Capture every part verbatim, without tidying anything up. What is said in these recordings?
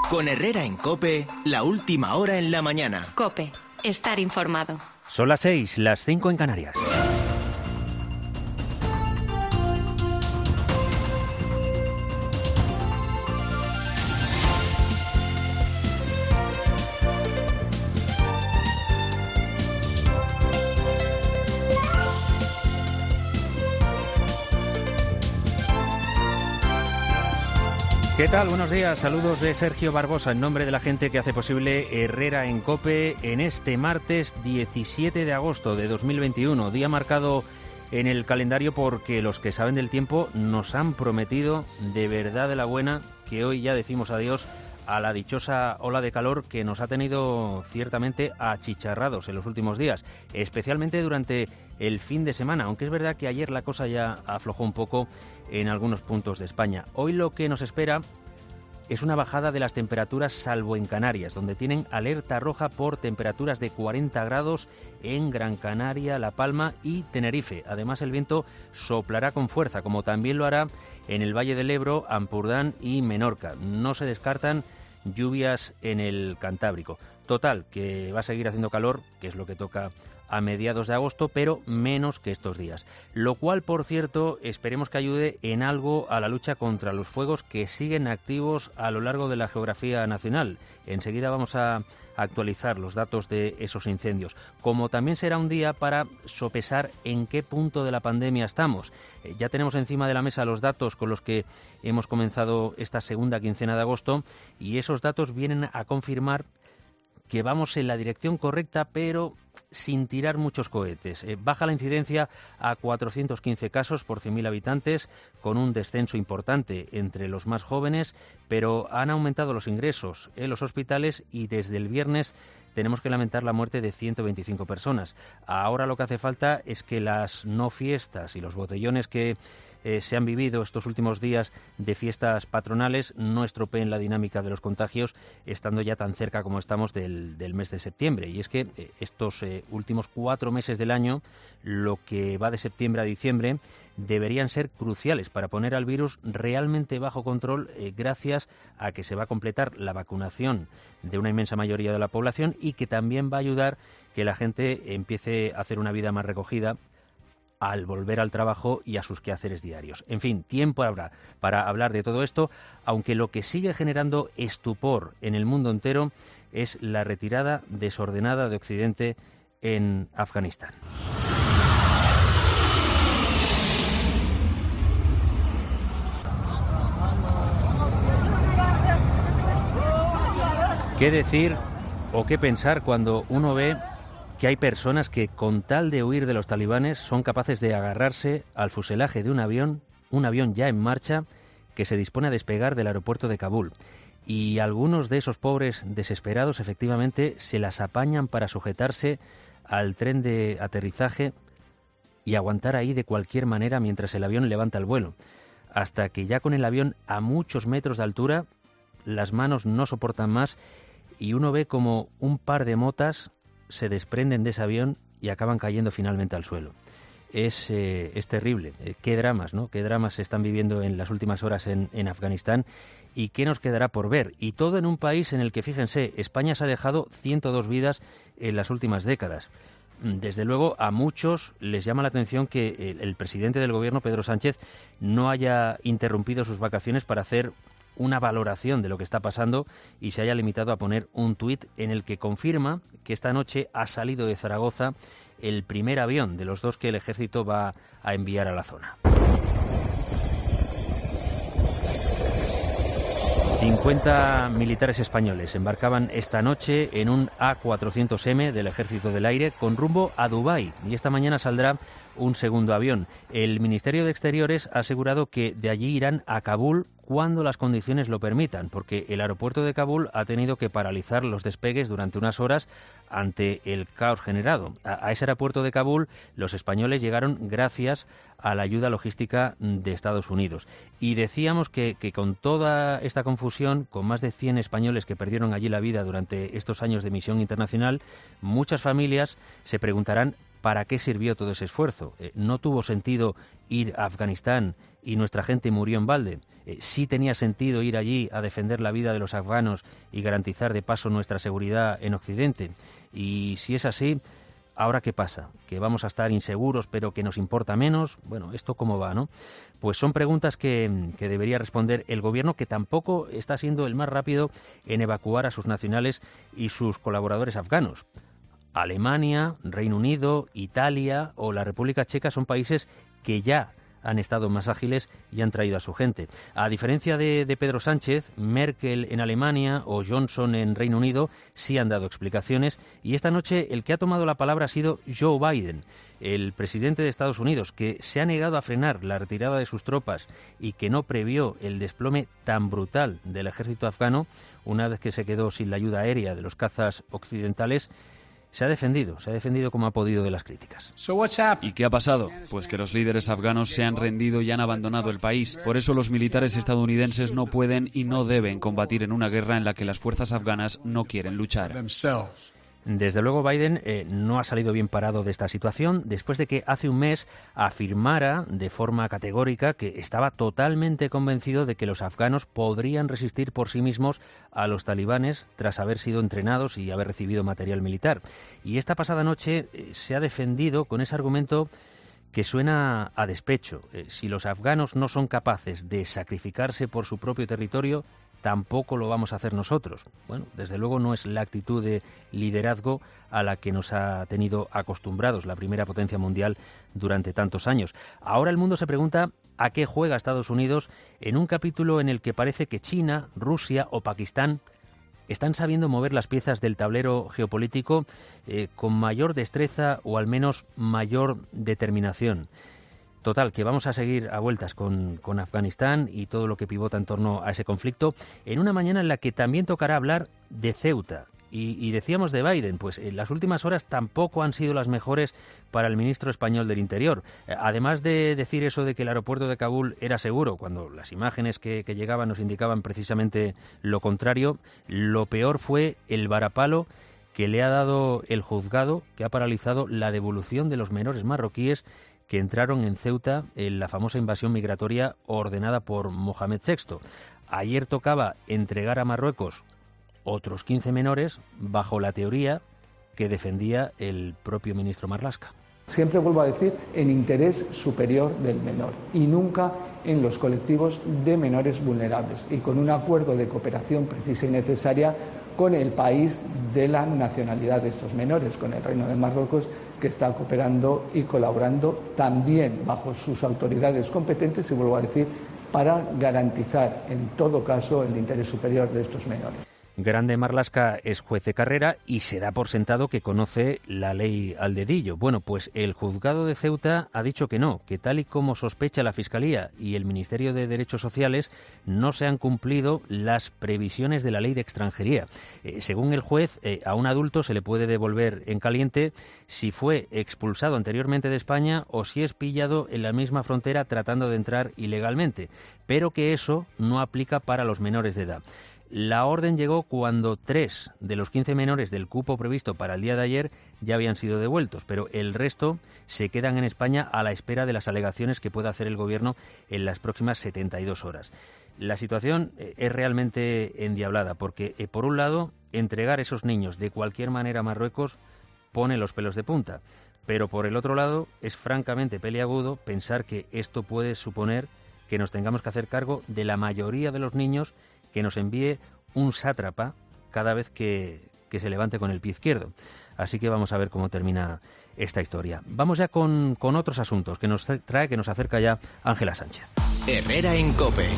Con Herrera en COPE, la última hora en la mañana. COPE, estar informado. Son las seis, las cinco en Canarias. ¿Qué tal? Buenos días. Saludos de Sergio Barbosa en nombre de la gente que hace posible Herrera en COPE en este martes diecisiete de agosto de dos mil veintiuno, día marcado en el calendario porque los que saben del tiempo nos han prometido de verdad de la buena que hoy ya decimos adiós a la dichosa ola de calor que nos ha tenido ciertamente achicharrados en los últimos días, especialmente durante el fin de semana, aunque es verdad que ayer la cosa ya aflojó un poco en algunos puntos de España. Hoy lo que nos espera es una bajada de las temperaturas, salvo en Canarias, donde tienen alerta roja por temperaturas de cuarenta grados en Gran Canaria, La Palma y Tenerife. Además, el viento soplará con fuerza, como también lo hará en el Valle del Ebro, Ampurdán y Menorca. No se descartan lluvias en el Cantábrico. Total, que va a seguir haciendo calor, que es lo que toca a mediados de agosto, pero menos que estos días. Lo cual, por cierto, esperemos que ayude en algo a la lucha contra los fuegos que siguen activos a lo largo de la geografía nacional. Enseguida vamos a actualizar los datos de esos incendios. Como también será un día para sopesar en qué punto de la pandemia estamos. Eh, ya tenemos encima de la mesa los datos con los que hemos comenzado esta segunda quincena de agosto y esos datos vienen a confirmar que vamos en la dirección correcta, pero sin tirar muchos cohetes. Eh, baja la incidencia a cuatrocientos quince casos por cien mil habitantes, con un descenso importante entre los más jóvenes, pero han aumentado los ingresos en los hospitales y desde el viernes tenemos que lamentar la muerte de ciento veinticinco personas. Ahora lo que hace falta es que las no fiestas y los botellones que eh, se han vivido estos últimos días de fiestas patronales no estropeen la dinámica de los contagios, estando ya tan cerca como estamos del, del mes de septiembre. Y es que eh, estos eh, últimos cuatro meses del año, lo que va de septiembre a diciembre, deberían ser cruciales para poner al virus realmente bajo control, eh, gracias a que se va a completar la vacunación de una inmensa mayoría de la población y que también va a ayudar que la gente empiece a hacer una vida más recogida al volver al trabajo y a sus quehaceres diarios. En fin, tiempo habrá para hablar de todo esto, aunque lo que sigue generando estupor en el mundo entero es la retirada desordenada de Occidente en Afganistán. ¿Qué decir o qué pensar cuando uno ve que hay personas que, con tal de huir de los talibanes, son capaces de agarrarse al fuselaje de un avión, un avión ya en marcha, que se dispone a despegar del aeropuerto de Kabul? Y algunos de esos pobres desesperados, efectivamente, se las apañan para sujetarse al tren de aterrizaje y aguantar ahí de cualquier manera mientras el avión levanta el vuelo, hasta que ya con el avión a muchos metros de altura, las manos no soportan más y uno ve como un par de motas se desprenden de ese avión y acaban cayendo finalmente al suelo. Es, eh, es terrible. Eh, qué dramas, ¿no? Qué dramas se están viviendo en las últimas horas en, en Afganistán y qué nos quedará por ver. Y todo en un país en el que, fíjense, España se ha dejado ciento dos vidas en las últimas décadas. Desde luego, a muchos les llama la atención que el, el presidente del gobierno, Pedro Sánchez, no haya interrumpido sus vacaciones para hacer una valoración de lo que está pasando y se haya limitado a poner un tuit en el que confirma que esta noche ha salido de Zaragoza el primer avión de los dos que el ejército va a enviar a la zona. cincuenta militares españoles embarcaban esta noche en un A cuatrocientos eme del Ejército del Aire con rumbo a Dubái y esta mañana saldrá un segundo avión. El Ministerio de Exteriores ha asegurado que de allí irán a Kabul cuando las condiciones lo permitan, porque el aeropuerto de Kabul ha tenido que paralizar los despegues durante unas horas ante el caos generado. A, a ese aeropuerto de Kabul los españoles llegaron gracias a la ayuda logística de Estados Unidos. Y decíamos que, que con toda esta confusión, con más de cien españoles que perdieron allí la vida durante estos años de misión internacional, muchas familias se preguntarán ¿para qué sirvió todo ese esfuerzo? Eh, ¿No tuvo sentido ir a Afganistán y nuestra gente murió en balde? Eh, ¿Sí tenía sentido ir allí a defender la vida de los afganos y garantizar de paso nuestra seguridad en Occidente? Y si es así, ¿ahora qué pasa? ¿Que vamos a estar inseguros pero que nos importa menos? Bueno, ¿esto cómo va, no? Pues son preguntas que, que debería responder el Gobierno, que tampoco está siendo el más rápido en evacuar a sus nacionales y sus colaboradores afganos. Alemania, Reino Unido, Italia o la República Checa son países que ya han estado más ágiles y han traído a su gente. A diferencia de, de Pedro Sánchez, Merkel en Alemania o Johnson en Reino Unido sí han dado explicaciones, y esta noche el que ha tomado la palabra ha sido Joe Biden, el presidente de Estados Unidos, que se ha negado a frenar la retirada de sus tropas y que no previó el desplome tan brutal del ejército afgano una vez que se quedó sin la ayuda aérea de los cazas occidentales. Se ha defendido, se ha defendido como ha podido de las críticas. ¿Y qué ha pasado? Pues que los líderes afganos se han rendido y han abandonado el país. Por eso los militares estadounidenses no pueden y no deben combatir en una guerra en la que las fuerzas afganas no quieren luchar. Desde luego Biden eh, no ha salido bien parado de esta situación después de que hace un mes afirmara de forma categórica que estaba totalmente convencido de que los afganos podrían resistir por sí mismos a los talibanes tras haber sido entrenados y haber recibido material militar. Y esta pasada noche eh, se ha defendido con ese argumento que suena a despecho. Eh, si los afganos no son capaces de sacrificarse por su propio territorio, tampoco lo vamos a hacer nosotros. Bueno, desde luego no es la actitud de liderazgo a la que nos ha tenido acostumbrados la primera potencia mundial durante tantos años. Ahora el mundo se pregunta a qué juega Estados Unidos en un capítulo en el que parece que China, Rusia o Pakistán están sabiendo mover las piezas del tablero geopolítico eh, con mayor destreza o al menos mayor determinación. Total, que vamos a seguir a vueltas con, con Afganistán y todo lo que pivota en torno a ese conflicto, en una mañana en la que también tocará hablar de Ceuta. Y, y decíamos de Biden, pues en las últimas horas tampoco han sido las mejores para el ministro español del Interior. Además de decir eso de que el aeropuerto de Kabul era seguro, cuando las imágenes que, que llegaban nos indicaban precisamente lo contrario, lo peor fue el varapalo que le ha dado el juzgado, que ha paralizado la devolución de los menores marroquíes que entraron en Ceuta en la famosa invasión migratoria ordenada por Mohamed sexto. Ayer tocaba entregar a Marruecos otros quince menores bajo la teoría que defendía el propio ministro Marlaska. Siempre vuelvo a decir, en interés superior del menor y nunca en los colectivos de menores vulnerables, y con un acuerdo de cooperación precisa y necesaria con el país de la nacionalidad de estos menores, con el Reino de Marruecos, que está cooperando y colaborando también bajo sus autoridades competentes, y vuelvo a decir, para garantizar en todo caso el interés superior de estos menores. Grande Marlaska es juez de carrera y se da por sentado que conoce la ley al dedillo. Bueno, pues el juzgado de Ceuta ha dicho que no, que tal y como sospecha la Fiscalía y el Ministerio de Derechos Sociales, no se han cumplido las previsiones de la ley de extranjería. Eh, según el juez, eh, a un adulto se le puede devolver en caliente si fue expulsado anteriormente de España o si es pillado en la misma frontera tratando de entrar ilegalmente, pero que eso no aplica para los menores de edad. La orden llegó cuando tres de los quince menores del cupo previsto para el día de ayer ya habían sido devueltos, pero el resto se quedan en España a la espera de las alegaciones que pueda hacer el Gobierno en las próximas setenta y dos horas. La situación es realmente endiablada porque, por un lado, entregar esos niños de cualquier manera a Marruecos pone los pelos de punta, pero por el otro lado es francamente peliagudo pensar que esto puede suponer que nos tengamos que hacer cargo de la mayoría de los niños que nos envíe un sátrapa cada vez que, que se levante con el pie izquierdo. Así que vamos a ver cómo termina esta historia. Vamos ya con, con otros asuntos que nos trae, que nos acerca ya Ángela Sánchez. Herrera en COPE.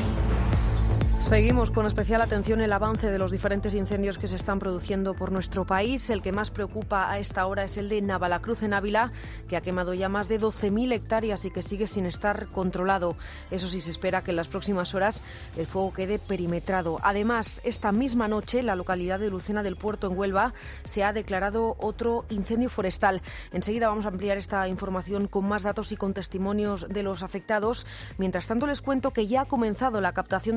Seguimos con especial atención el avance de los diferentes incendios que se están produciendo por nuestro país. El que más preocupa a esta hora es el de Navalacruz en Ávila, que ha quemado ya más de doce mil hectáreas y que sigue sin estar controlado. Eso sí, se espera que en las próximas horas el fuego quede perimetrado. Además, esta misma noche, la localidad de Lucena del Puerto, en Huelva, se ha declarado otro incendio forestal. Enseguida vamos a ampliar esta información con más datos y con testimonios de los afectados. Mientras tanto, les cuento que ya ha comenzado la captación de voluntarios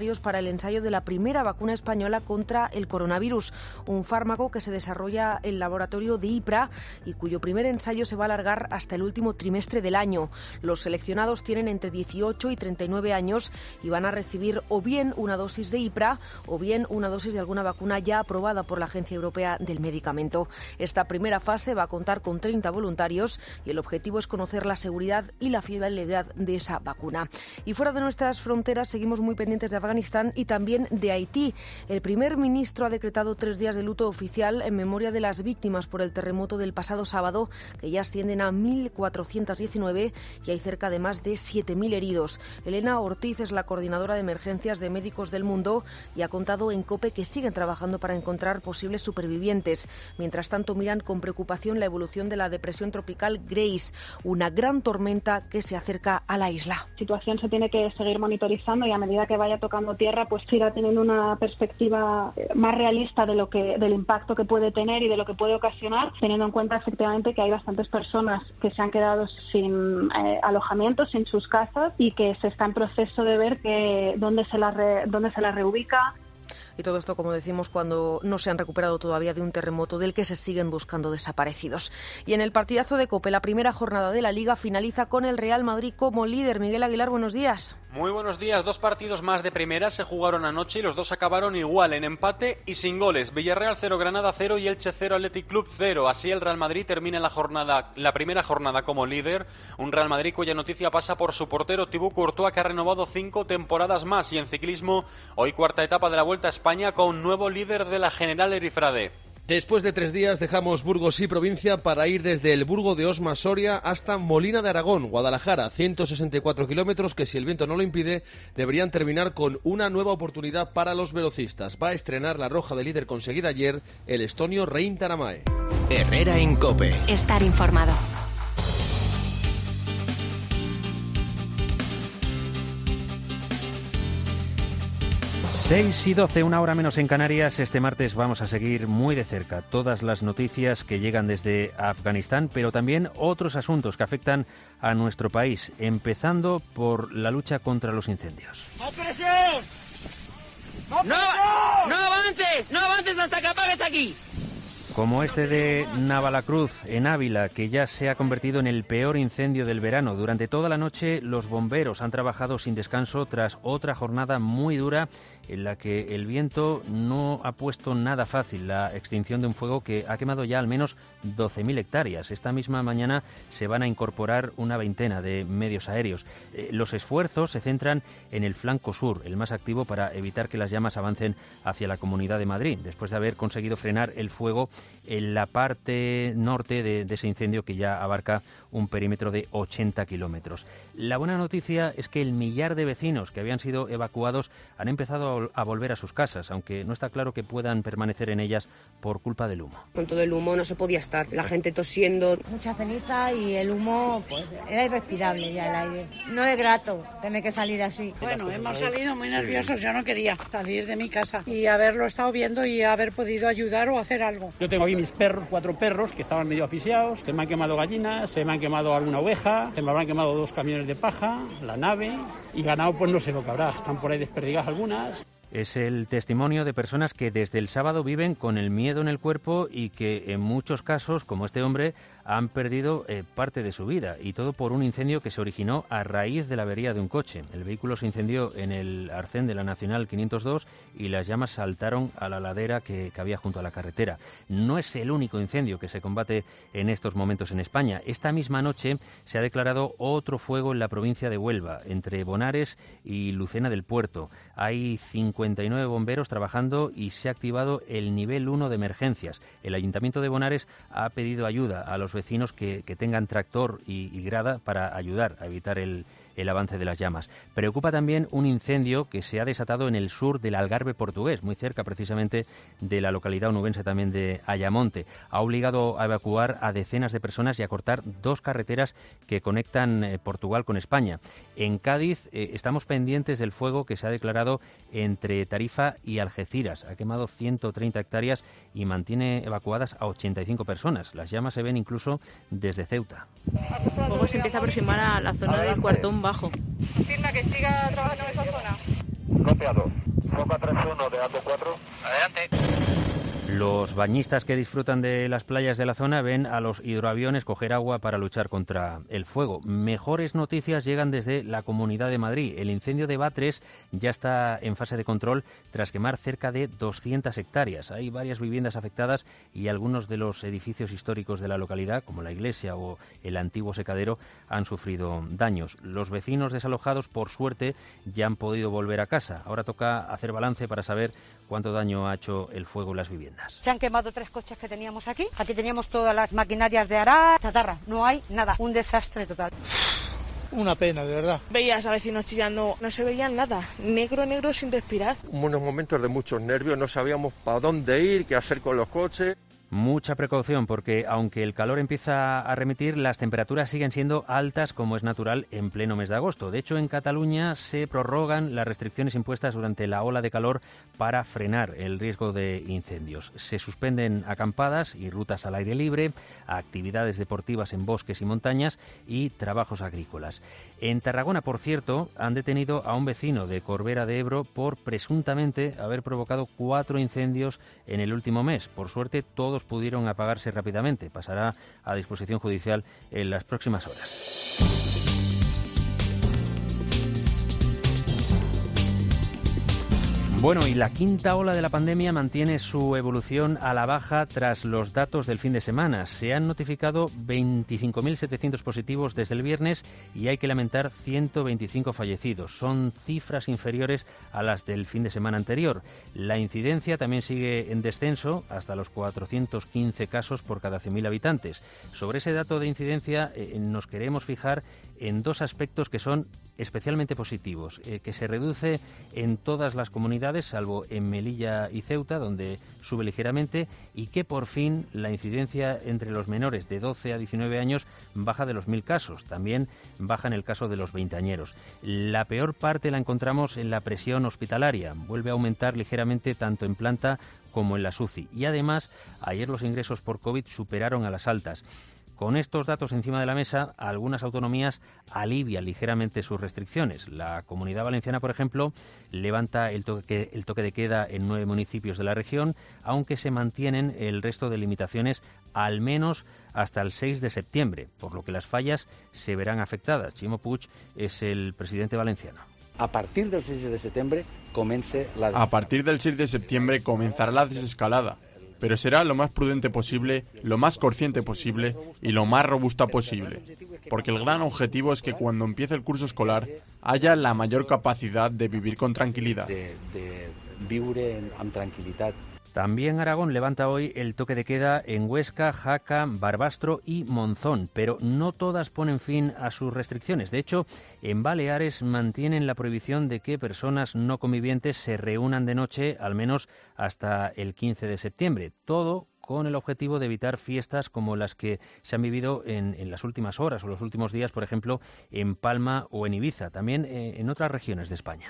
voluntarios para el ensayo de la primera vacuna española contra el coronavirus, un fármaco que se desarrolla en el laboratorio de IPRA y cuyo primer ensayo se va a alargar hasta el último trimestre del año. Los seleccionados tienen entre dieciocho y treinta y nueve años y van a recibir o bien una dosis de IPRA o bien una dosis de alguna vacuna ya aprobada por la Agencia Europea del Medicamento. Esta primera fase va a contar con treinta voluntarios y el objetivo es conocer la seguridad y la fiabilidad de esa vacuna. Y fuera de nuestras fronteras seguimos muy pendientes de Afganistán y también de Haití. El primer ministro ha decretado tres días de luto oficial en memoria de las víctimas por el terremoto del pasado sábado, que ya ascienden a mil cuatrocientos diecinueve y hay cerca de más de siete mil heridos. Elena Ortiz es la coordinadora de emergencias de Médicos del Mundo y ha contado en COPE que siguen trabajando para encontrar posibles supervivientes. Mientras tanto, miran con preocupación la evolución de la depresión tropical Grace, una gran tormenta que se acerca a la isla. La situación se tiene que seguir monitorizando y a medida que vaya tocando tierra, pues irá teniendo una perspectiva más realista de lo que, del impacto que puede tener y de lo que puede ocasionar, teniendo en cuenta efectivamente que hay bastantes personas que se han quedado sin eh, alojamiento, sin sus casas y que se está en proceso de ver que dónde se la re, dónde se la reubica. Y todo esto, como decimos, cuando no se han recuperado todavía de un terremoto del que se siguen buscando desaparecidos. Y en el partidazo de COPE, la primera jornada de la Liga finaliza con el Real Madrid como líder. Miguel Aguilar, buenos días. Muy buenos días. Dos partidos más de primera se jugaron anoche y los dos acabaron igual, en empate y sin goles. Villarreal cero, Granada cero y Elche cero, Athletic Club cero. Así el Real Madrid termina la jornada, la primera jornada como líder. Un Real Madrid cuya noticia pasa por su portero Thibaut Courtois, que ha renovado cinco temporadas más. Y en ciclismo, hoy cuarta etapa de la Vuelta a España con un nuevo líder de la General Erifrade. Después de tres días dejamos Burgos y provincia para ir desde el Burgo de Osma Soria hasta Molina de Aragón, Guadalajara, ciento sesenta y cuatro kilómetros que, si el viento no lo impide, deberían terminar con una nueva oportunidad para los velocistas. Va a estrenar la roja de líder conseguida ayer el estonio Rein Taramae. Herrera en COPE. Estar informado. seis y doce, una hora menos en Canarias. Este martes vamos a seguir muy de cerca todas las noticias que llegan desde Afganistán, pero también otros asuntos que afectan a nuestro país, empezando por la lucha contra los incendios. ¡No presión! ¡No, presión! ¡No, no avances! ¡No avances hasta que apagues aquí! Como este de Navalacruz, en Ávila, que ya se ha convertido en el peor incendio del verano. Durante toda la noche los bomberos han trabajado sin descanso tras otra jornada muy dura en la que el viento no ha puesto nada fácil la extinción de un fuego que ha quemado ya al menos doce mil hectáreas. Esta misma mañana se van a incorporar una veintena de medios aéreos. Eh, los esfuerzos se centran en el flanco sur, el más activo, para evitar que las llamas avancen hacia la Comunidad de Madrid, después de haber conseguido frenar el fuego en la parte norte de, de ese incendio que ya abarca un perímetro de ochenta kilómetros. La buena noticia es que el millar de vecinos que habían sido evacuados han empezado a volver a sus casas, aunque no está claro que puedan permanecer en ellas por culpa del humo. Con todo el humo no se podía estar, la gente tosiendo. Mucha ceniza y el humo pues era irrespirable ya el aire. No es grato tener que salir así. Bueno, hemos salido muy nerviosos, yo no quería salir de mi casa y haberlo estado viendo y haber podido ayudar o hacer algo. Yo tengo aquí mis perros, cuatro perros que estaban medio asfixiados, se me han quemado gallinas, se me han quemado alguna oveja, se me habrán quemado dos camiones de paja, la nave y ganado pues no sé lo que habrá, están por ahí desperdigadas algunas. Es el testimonio de personas que desde el sábado viven con el miedo en el cuerpo y que en muchos casos, como este hombre, han perdido eh, parte de su vida, y todo por un incendio que se originó a raíz de la avería de un coche. El vehículo se incendió en el arcén de la Nacional quinientos dos y las llamas saltaron a la ladera que, que había junto a la carretera. No es el único incendio que se combate en estos momentos en España. Esta misma noche se ha declarado otro fuego en la provincia de Huelva, entre Bonares y Lucena del Puerto. Hay cincuenta y nueve bomberos trabajando y se ha activado el nivel uno de emergencias. El Ayuntamiento de Bonares ha pedido ayuda a los vecinos que, que tengan tractor y, y grada para ayudar a evitar el, el avance de las llamas. Preocupa también un incendio que se ha desatado en el sur del Algarve portugués, muy cerca precisamente de la localidad onubense también de Ayamonte. Ha obligado a evacuar a decenas de personas y a cortar dos carreteras que conectan eh, Portugal con España. En Cádiz eh, estamos pendientes del fuego que se ha declarado entre Tarifa y Algeciras. Ha quemado ciento treinta hectáreas y mantiene evacuadas a ochenta y cinco personas. Las llamas se ven incluso desde Ceuta. El fuego se empieza a aproximar a la zona del Cuartón Bajo. ¿Confirma que siga trabajando en esa zona? Copiado. Foca tres uno de A T cuatro. Adelante. Los bañistas que disfrutan de las playas de la zona ven a los hidroaviones coger agua para luchar contra el fuego. Mejores noticias llegan desde la Comunidad de Madrid. El incendio de Batres ya está en fase de control tras quemar cerca de doscientas hectáreas. Hay varias viviendas afectadas y algunos de los edificios históricos de la localidad, como la iglesia o el antiguo secadero, han sufrido daños. Los vecinos desalojados, por suerte, ya han podido volver a casa. Ahora toca hacer balance para saber cuánto daño ha hecho el fuego en las viviendas. Se han quemado tres coches que teníamos aquí. Aquí teníamos todas las maquinarias de arar, chatarra. No hay nada. Un desastre total. Una pena, de verdad. Veías a vecinos chillando, no se veían nada. Negro, negro, sin respirar. Unos momentos de muchos nervios, no sabíamos para dónde ir, qué hacer con los coches. Mucha precaución porque, aunque el calor empieza a remitir, las temperaturas siguen siendo altas como es natural en pleno mes de agosto. De hecho, en Cataluña se prorrogan las restricciones impuestas durante la ola de calor para frenar el riesgo de incendios. Se suspenden acampadas y rutas al aire libre, actividades deportivas en bosques y montañas y trabajos agrícolas. En Tarragona, por cierto, han detenido a un vecino de Corbera de Ebro por presuntamente haber provocado cuatro incendios en el último mes. Por suerte, todos pudieron apagarse rápidamente. Pasará a disposición judicial en las próximas horas. Bueno, y la quinta ola de la pandemia mantiene su evolución a la baja tras los datos del fin de semana. Se han notificado veinticinco mil setecientos positivos desde el viernes y hay que lamentar ciento veinticinco fallecidos. Son cifras inferiores a las del fin de semana anterior. La incidencia también sigue en descenso hasta los cuatrocientos quince casos por cada cien mil habitantes. Sobre ese dato de incidencia eh, nos queremos fijar en dos aspectos que son especialmente positivos, eh, que se reduce en todas las comunidades, salvo en Melilla y Ceuta, donde sube ligeramente, y que por fin la incidencia entre los menores de doce a diecinueve años baja de los mil casos. También baja en el caso de los veinteañeros. La peor parte la encontramos en la presión hospitalaria. Vuelve a aumentar ligeramente tanto en planta como en las U C I. Y además, ayer los ingresos por COVID superaron a las altas. Con estos datos encima de la mesa, algunas autonomías alivian ligeramente sus restricciones. La Comunidad Valenciana, por ejemplo, levanta el toque, el toque de queda en nueve municipios de la región, aunque se mantienen el resto de limitaciones al menos hasta el seis de septiembre, por lo que las fallas se verán afectadas. Ximo Puig es el presidente valenciano. A partir del seis de septiembre comience la A partir del seis de septiembre comenzará la desescalada, pero será lo más prudente posible, lo más consciente posible y lo más robusta posible, porque el gran objetivo es que cuando empiece el curso escolar haya la mayor capacidad de vivir con tranquilidad. De, de viure amb tranquil·litat. También Aragón levanta hoy el toque de queda en Huesca, Jaca, Barbastro y Monzón, pero no todas ponen fin a sus restricciones. De hecho, en Baleares mantienen la prohibición de que personas no convivientes se reúnan de noche, al menos hasta el quince de septiembre. Todo con el objetivo de evitar fiestas como las que se han vivido en, en las últimas horas o los últimos días, por ejemplo, en Palma o en Ibiza, también eh, en otras regiones de España.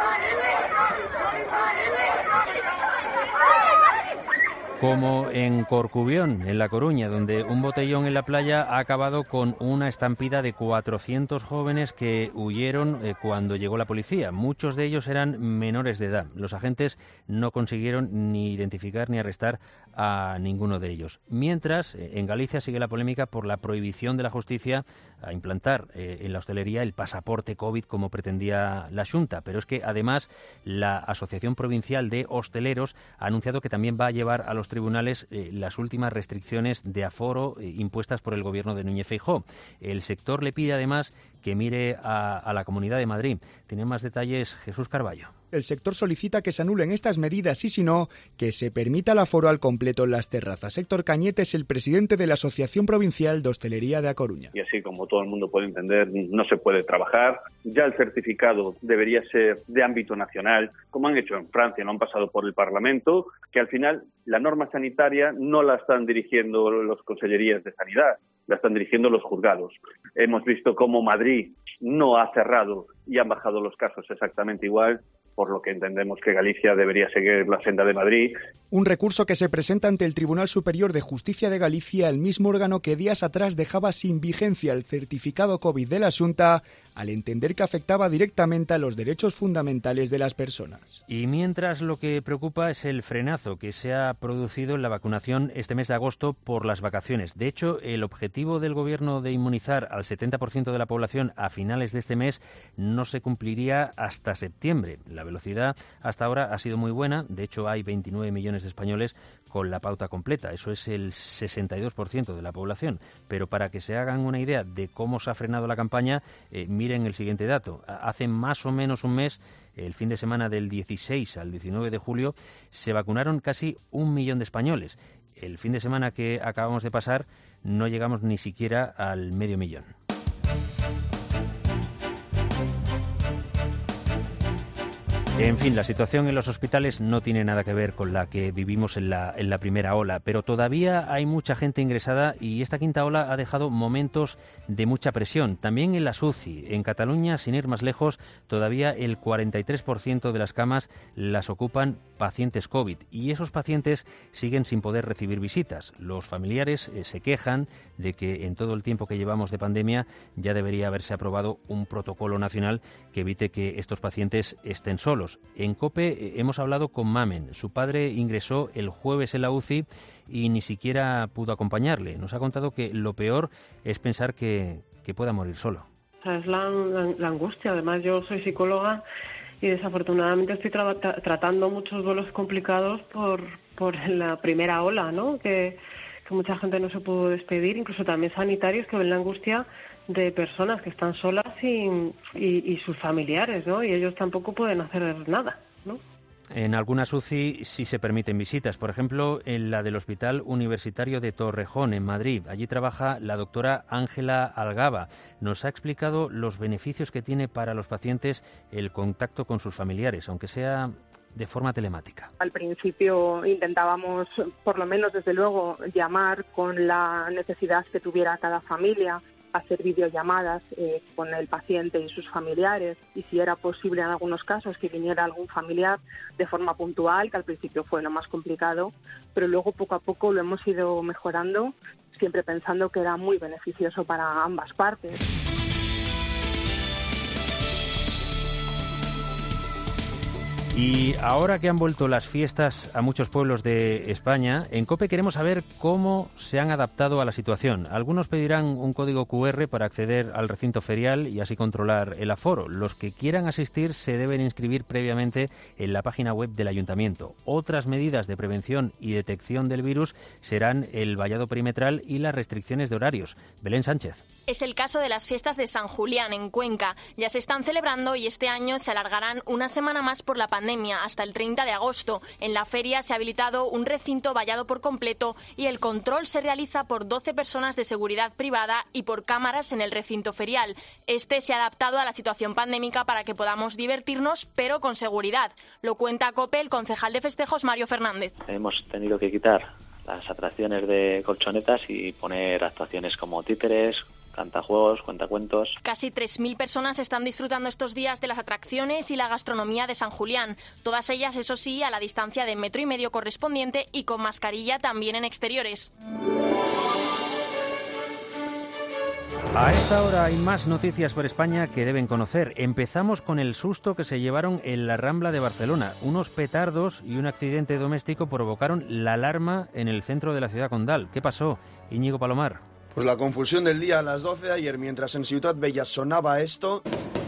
Como en Corcubión, en La Coruña, donde un botellón en la playa ha acabado con una estampida de cuatrocientos jóvenes que huyeron eh, cuando llegó la policía. Muchos de ellos eran menores de edad. Los agentes no consiguieron ni identificar ni arrestar a ninguno de ellos. Mientras, eh, en Galicia sigue la polémica por la prohibición de la justicia a implantar eh, en la hostelería el pasaporte COVID como pretendía la Xunta. Pero es que, además, la Asociación Provincial de Hosteleros ha anunciado que también va a llevar a los tribunales eh, las últimas restricciones de aforo eh, impuestas por el gobierno de Núñez Feijóo. El sector le pide además que mire a, a la Comunidad de Madrid. Tiene más detalles Jesús Carballo. El sector solicita que se anulen estas medidas y, si no, que se permita el aforo al completo en las terrazas. Héctor Cañete es el presidente de la Asociación Provincial de Hostelería de A Coruña. Y así como todo el mundo puede entender, no se puede trabajar. Ya el certificado debería ser de ámbito nacional, como han hecho en Francia, no han pasado por el Parlamento, que al final la norma sanitaria no la están dirigiendo los consellerías de Sanidad, la están dirigiendo los juzgados. Hemos visto cómo Madrid no ha cerrado y han bajado los casos exactamente igual. por lo que entendemos que Galicia debería seguir la senda de Madrid. Un recurso que se presenta ante el Tribunal Superior de Justicia de Galicia, el mismo órgano que días atrás dejaba sin vigencia el certificado COVID de la Xunta, al entender que afectaba directamente a los derechos fundamentales de las personas. Y mientras, lo que preocupa es el frenazo que se ha producido en la vacunación este mes de agosto por las vacaciones. De hecho, el objetivo del Gobierno de inmunizar al setenta por ciento de la población a finales de este mes no se cumpliría hasta septiembre. La velocidad hasta ahora ha sido muy buena. De hecho, hay veintinueve millones de españoles con la pauta completa. Eso es el sesenta y dos por ciento de la población. Pero para que se hagan una idea de cómo se ha frenado la campaña, eh, miren el siguiente dato. Hace más o menos un mes, el fin de semana del dieciséis al diecinueve de julio, se vacunaron casi un millón de españoles. El fin de semana que acabamos de pasar no llegamos ni siquiera al medio millón. En fin, la situación en los hospitales no tiene nada que ver con la que vivimos en la, en la primera ola, pero todavía hay mucha gente ingresada y esta quinta ola ha dejado momentos de mucha presión. También en las U C I. En Cataluña, sin ir más lejos, todavía el cuarenta y tres por ciento de las camas las ocupan pacientes COVID y esos pacientes siguen sin poder recibir visitas. Los familiares eh, se quejan de que en todo el tiempo que llevamos de pandemia ya debería haberse aprobado un protocolo nacional que evite que estos pacientes estén solos. En COPE hemos hablado con Mamen. Su padre ingresó el jueves en la U C I y ni siquiera pudo acompañarle. Nos ha contado que lo peor es pensar que, que pueda morir solo. Es la, la, la angustia. Además, yo soy psicóloga y desafortunadamente estoy tra- tra- tratando muchos duelos complicados por, por la primera ola, ¿no? Que, que mucha gente no se pudo despedir, incluso también sanitarios que ven la angustia de personas que están solas y, y, y sus familiares, ¿no? Y ellos tampoco pueden hacer nada, ¿no? En algunas U C I sí se permiten visitas, por ejemplo, en la del Hospital Universitario de Torrejón, en Madrid. Allí trabaja la doctora Ángela Algaba. Nos ha explicado los beneficios que tiene para los pacientes el contacto con sus familiares, aunque sea de forma telemática. Al principio intentábamos, por lo menos desde luego, llamar con la necesidad que tuviera cada familia, hacer videollamadas eh, con el paciente y sus familiares, y si era posible en algunos casos que viniera algún familiar de forma puntual, que al principio fue lo más complicado, pero luego poco a poco lo hemos ido mejorando, siempre pensando que era muy beneficioso para ambas partes. Y ahora que han vuelto las fiestas a muchos pueblos de España, en COPE queremos saber cómo se han adaptado a la situación. Algunos pedirán un código cu erre para acceder al recinto ferial y así controlar el aforo. Los que quieran asistir se deben inscribir previamente en la página web del Ayuntamiento. Otras medidas de prevención y detección del virus serán el vallado perimetral y las restricciones de horarios. Belén Sánchez. Es el caso de las fiestas de San Julián en Cuenca. Ya se están celebrando y este año se alargarán una semana más por la pandemia, hasta el treinta de agosto. En la feria se ha habilitado un recinto vallado por completo y el control se realiza por doce personas de seguridad privada y por cámaras en el recinto ferial. Este se ha adaptado a la situación pandémica para que podamos divertirnos, pero con seguridad. Lo cuenta COPE el concejal de festejos, Mario Fernández. Hemos tenido que quitar las atracciones de colchonetas y poner actuaciones como títeres, cantajuegos, cuentacuentos. Casi tres mil personas están disfrutando estos días de las atracciones y la gastronomía de San Julián. Todas ellas, eso sí, a la distancia de metro y medio correspondiente y con mascarilla también en exteriores. A esta hora hay más noticias por España que deben conocer. Empezamos con el susto que se llevaron en la Rambla de Barcelona. Unos petardos y un accidente doméstico provocaron la alarma en el centro de la ciudad condal. ¿Qué pasó? Íñigo Palomar. Pues la confusión del día a las doce de ayer, mientras en Ciutat Vella sonaba esto,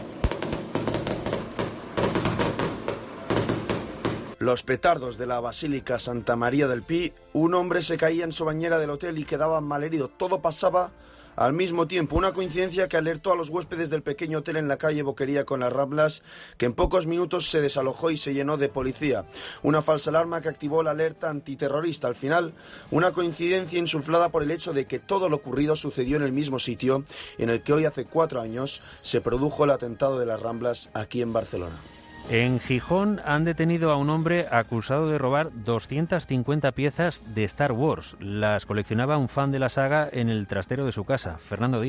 los petardos de la Basílica Santa María del Pi, un hombre se caía en su bañera del hotel y quedaba malherido. Todo pasaba al mismo tiempo, una coincidencia que alertó a los huéspedes del pequeño hotel en la calle Boquería con las Ramblas, que en pocos minutos se desalojó y se llenó de policía. Una falsa alarma que activó la alerta antiterrorista. Al final, una coincidencia insuflada por el hecho de que todo lo ocurrido sucedió en el mismo sitio en el que hoy hace cuatro años se produjo el atentado de las Ramblas aquí en Barcelona. En Gijón han detenido a un hombre acusado de robar doscientas cincuenta piezas de Star Wars. Las coleccionaba un fan de la saga en el trastero de su casa. Fernando Díaz.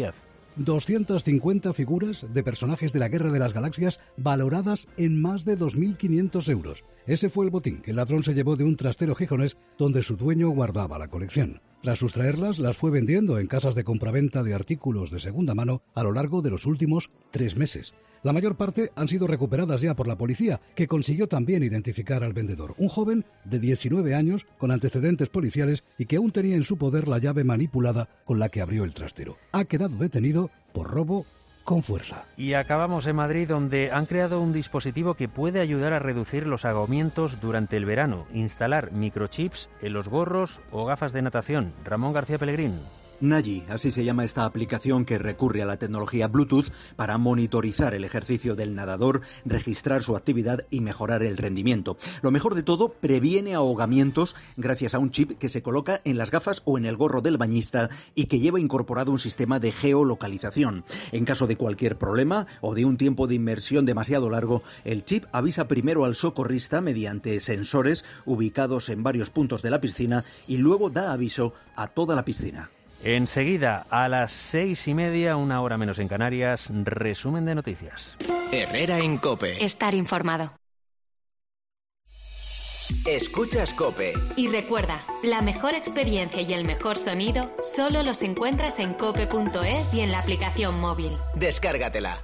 doscientas cincuenta figuras de personajes de la Guerra de las Galaxias valoradas en más de dos mil quinientos euros. Ese fue el botín que el ladrón se llevó de un trastero gijonés donde su dueño guardaba la colección. Tras sustraerlas, las fue vendiendo en casas de compraventa de artículos de segunda mano a lo largo de los últimos tres meses. La mayor parte han sido recuperadas ya por la policía, que consiguió también identificar al vendedor, un joven de diecinueve años con antecedentes policiales y que aún tenía en su poder la llave manipulada con la que abrió el trastero. Ha quedado detenido por robo con fuerza. Y acabamos en Madrid, donde han creado un dispositivo que puede ayudar a reducir los ahogamientos durante el verano. Instalar microchips en los gorros o gafas de natación. Ramón García Pellegrín. Nayi, así se llama esta aplicación que recurre a la tecnología Bluetooth para monitorizar el ejercicio del nadador, registrar su actividad y mejorar el rendimiento. Lo mejor de todo, previene ahogamientos gracias a un chip que se coloca en las gafas o en el gorro del bañista y que lleva incorporado un sistema de geolocalización. En caso de cualquier problema o de un tiempo de inmersión demasiado largo, el chip avisa primero al socorrista mediante sensores ubicados en varios puntos de la piscina y luego da aviso a toda la piscina. Enseguida, a las seis y media, una hora menos en Canarias, resumen de noticias. Herrera en COPE. Estar informado. Escuchas COPE. Y recuerda, la mejor experiencia y el mejor sonido solo los encuentras en cope punto es y en la aplicación móvil. Descárgatela.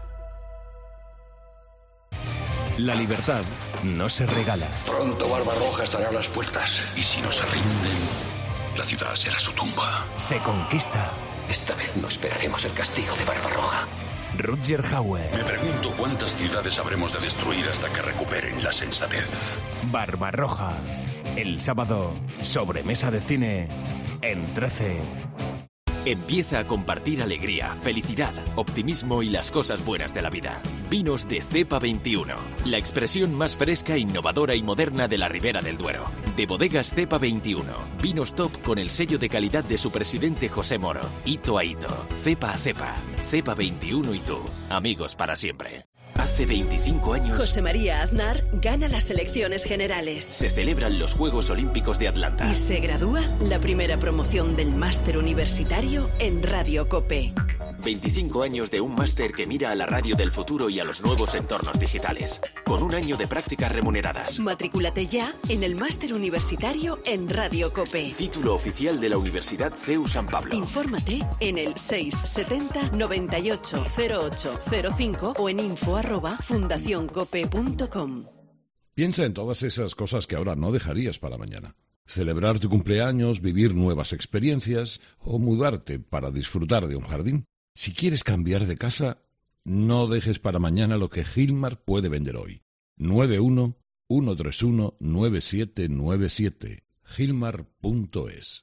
La libertad no se regala. Pronto Barbarroja estará a las puertas. Y si no se rinden, la ciudad será su tumba. Se conquista. Esta vez no esperaremos el castigo de Barbarroja. Rutger Hauer. Me pregunto cuántas ciudades habremos de destruir hasta que recuperen la sensatez. Barbarroja. El sábado, sobremesa de cine en trece. Empieza a compartir alegría, felicidad, optimismo y las cosas buenas de la vida. Vinos de Cepa veintiuno, la expresión más fresca, innovadora y moderna de la Ribera del Duero. De Bodegas Cepa veintiuno, vinos top con el sello de calidad de su presidente José Moro. Hito a hito, cepa a cepa, Cepa veintiuno y tú, amigos para siempre. Hace veinticinco años... José María Aznar gana las elecciones generales. Se celebran los Juegos Olímpicos de Atlanta. Y se gradúa la primera promoción del máster universitario en Radio COPE. veinticinco años de un máster que mira a la radio del futuro y a los nuevos entornos digitales. Con un año de prácticas remuneradas. Matrículate ya en el máster universitario en Radio COPE. Título oficial de la Universidad C E U San Pablo. Infórmate en el seis setenta noventa y ocho cero ocho cero cinco o en info arroba fundacioncope punto com. Piensa en todas esas cosas que ahora no dejarías para mañana. Celebrar tu cumpleaños, vivir nuevas experiencias o mudarte para disfrutar de un jardín. Si quieres cambiar de casa, no dejes para mañana lo que Gilmar puede vender hoy. nueve uno uno tres uno nueve siete nueve siete. Gilmar punto es.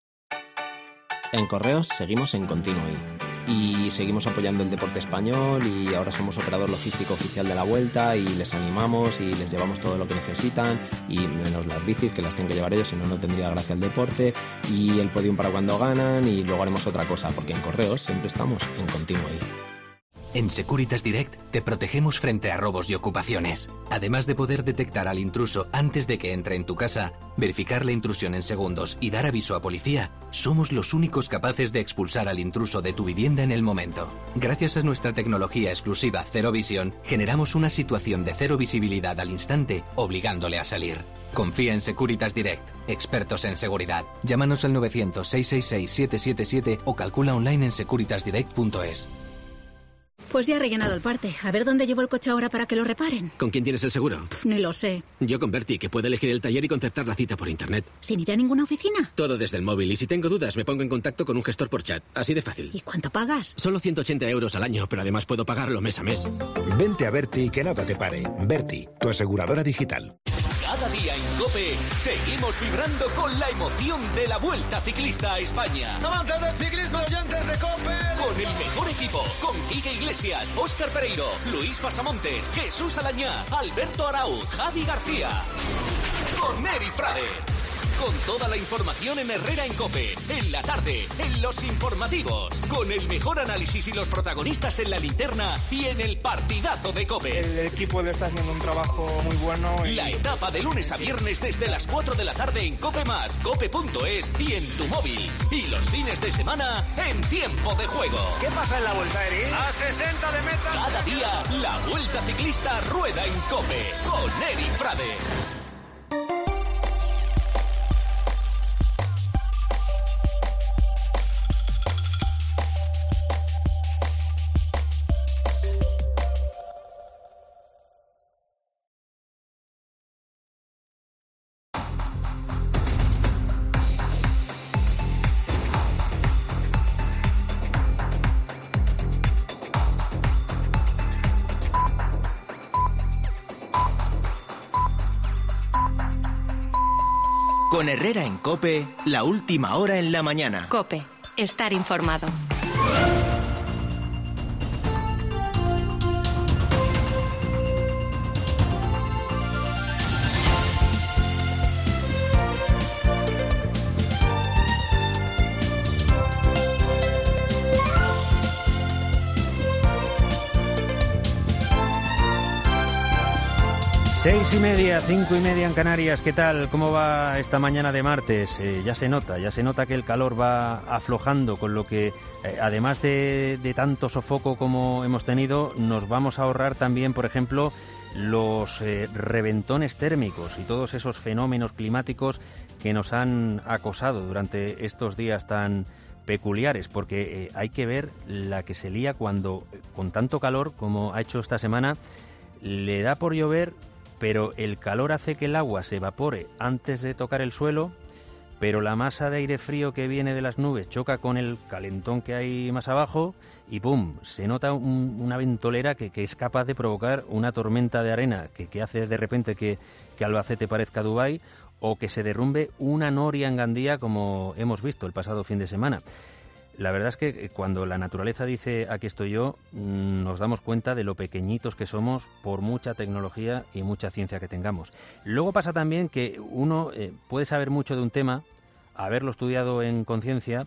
En Correos seguimos en Continuo y seguimos apoyando el deporte español y ahora somos operador logístico oficial de la Vuelta y les animamos y les llevamos todo lo que necesitan y menos las bicis que las tienen que llevar ellos, si no, no tendría gracia el deporte, y el podium para cuando ganan, y luego haremos otra cosa porque en Correos siempre estamos en Continuo. En Securitas Direct te protegemos frente a robos y ocupaciones. Además de poder detectar al intruso antes de que entre en tu casa, verificar la intrusión en segundos y dar aviso a policía, somos los únicos capaces de expulsar al intruso de tu vivienda en el momento. Gracias a nuestra tecnología exclusiva Cero Visión, generamos una situación de cero visibilidad al instante, obligándole a salir. Confía en Securitas Direct, expertos en seguridad. Llámanos al novecientos, seiscientos sesenta y seis, siete siete siete o calcula online en securitas direct punto es. Pues ya he rellenado el parte. A ver dónde llevo el coche ahora para que lo reparen. ¿Con quién tienes el seguro? Pff, ni lo sé. Yo con Berti, que puede elegir el taller y concertar la cita por internet. ¿Sin ir a ninguna oficina? Todo desde el móvil, y si tengo dudas me pongo en contacto con un gestor por chat. Así de fácil. ¿Y cuánto pagas? Solo ciento ochenta euros al año, pero además puedo pagarlo mes a mes. Vente a Berti y que nada te pare. Berti, tu aseguradora digital. Cada día en COPE seguimos vibrando con la emoción de la Vuelta Ciclista a España. Amantes del ciclismo, oyentes de COPE. Con el mejor equipo, con Quique Iglesias, Óscar Pereiro, Luis Pasamontes, Jesús Alañá, Alberto Arauz, Javi García. Con Neri Frade. con toda la información en Herrera en COPE, en la tarde, en los informativos, con el mejor análisis y los protagonistas en la linterna y en el partidazo de COPE. El equipo le está haciendo un trabajo muy bueno. Y... La etapa de lunes a viernes desde las cuatro de la tarde en COPE más, cope punto es y en tu móvil. Y los fines de semana en Tiempo de Juego. ¿Qué pasa en la Vuelta, Eri? A sesenta de meta. Cada día, la Vuelta Ciclista rueda en COPE con Eri Frade. Con Herrera en COPE, la última hora en la mañana. COPE, estar informado. Seis y media, cinco y media en Canarias. ¿Qué tal? ¿Cómo va esta mañana de martes? Eh, ya se nota, ya se nota que el calor va aflojando, con lo que, eh, además de, de tanto sofoco como hemos tenido, nos vamos a ahorrar también, por ejemplo, los eh, reventones térmicos y todos esos fenómenos climáticos que nos han acosado durante estos días tan peculiares, porque eh, hay que ver la que se lía cuando, con tanto calor como ha hecho esta semana, le da por llover, pero el calor hace que el agua se evapore antes de tocar el suelo, pero la masa de aire frío que viene de las nubes choca con el calentón que hay más abajo y ¡pum!, se nota un, una ventolera que, que es capaz de provocar una tormenta de arena que, que hace de repente que, que Albacete parezca Dubái, o que se derrumbe una noria en Gandía, como hemos visto el pasado fin de semana. La verdad es que cuando la naturaleza dice aquí estoy yo, nos damos cuenta de lo pequeñitos que somos por mucha tecnología y mucha ciencia que tengamos. Luego pasa también que uno eh, puede saber mucho de un tema, haberlo estudiado en conciencia,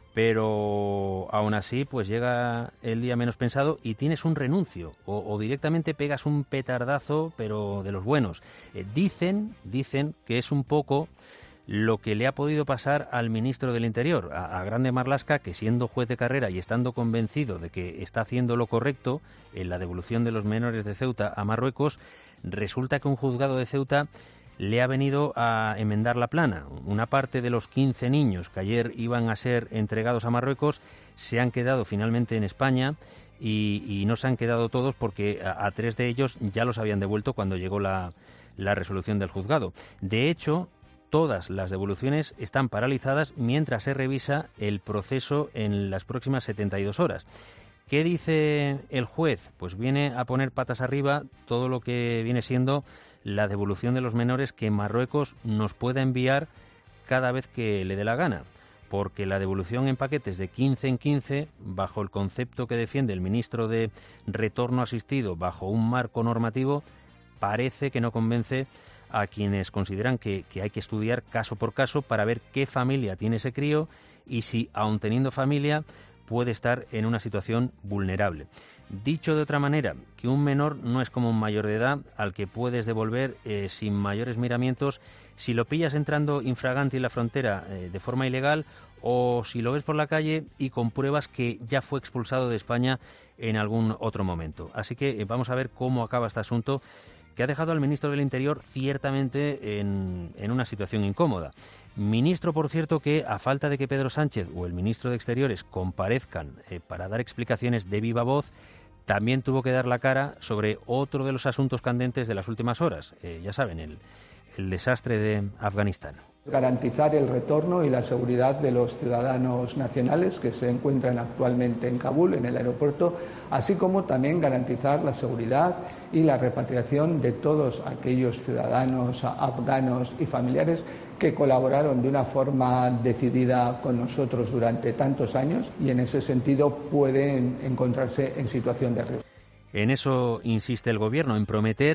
pero aún así pues llega el día menos pensado y tienes un renuncio o, o directamente pegas un petardazo, pero de los buenos. Eh, dicen, dicen que es un poco lo que le ha podido pasar al ministro del Interior, a, a Grande Marlaska, que siendo juez de carrera y estando convencido de que está haciendo lo correcto en la devolución de los menores de Ceuta a Marruecos, resulta que un juzgado de Ceuta le ha venido a enmendar la plana. Una parte de los quince niños que ayer iban a ser entregados a Marruecos se han quedado finalmente en España y, y no se han quedado todos porque a, a tres de ellos ya los habían devuelto cuando llegó la, la resolución del juzgado. De hecho, todas las devoluciones están paralizadas mientras se revisa el proceso en las próximas setenta y dos horas. ¿Qué dice el juez? Pues viene a poner patas arriba todo lo que viene siendo la devolución de los menores que Marruecos nos pueda enviar cada vez que le dé la gana, porque la devolución en paquetes de quince en quince, bajo el concepto que defiende el ministro de Retorno Asistido, bajo un marco normativo, parece que no convence a quienes consideran que, que hay que estudiar caso por caso para ver qué familia tiene ese crío y si, aun teniendo familia, puede estar en una situación vulnerable. Dicho de otra manera, que un menor no es como un mayor de edad al que puedes devolver eh, sin mayores miramientos si lo pillas entrando infraganti en la frontera eh, de forma ilegal, o si lo ves por la calle y compruebas que ya fue expulsado de España en algún otro momento. Así que eh, vamos a ver cómo acaba este asunto, que ha dejado al ministro del Interior ciertamente en, en una situación incómoda. Ministro, por cierto, que a falta de que Pedro Sánchez o el ministro de Exteriores comparezcan eh, para dar explicaciones de viva voz, también tuvo que dar la cara sobre otro de los asuntos candentes de las últimas horas. Eh, ya saben, el, el desastre de Afganistán. Garantizar el retorno y la seguridad de los ciudadanos nacionales que se encuentran actualmente en Kabul, en el aeropuerto, así como también garantizar la seguridad y la repatriación de todos aquellos ciudadanos afganos y familiares que colaboraron de una forma decidida con nosotros durante tantos años y en ese sentido pueden encontrarse en situación de riesgo. En eso insiste el Gobierno, en prometer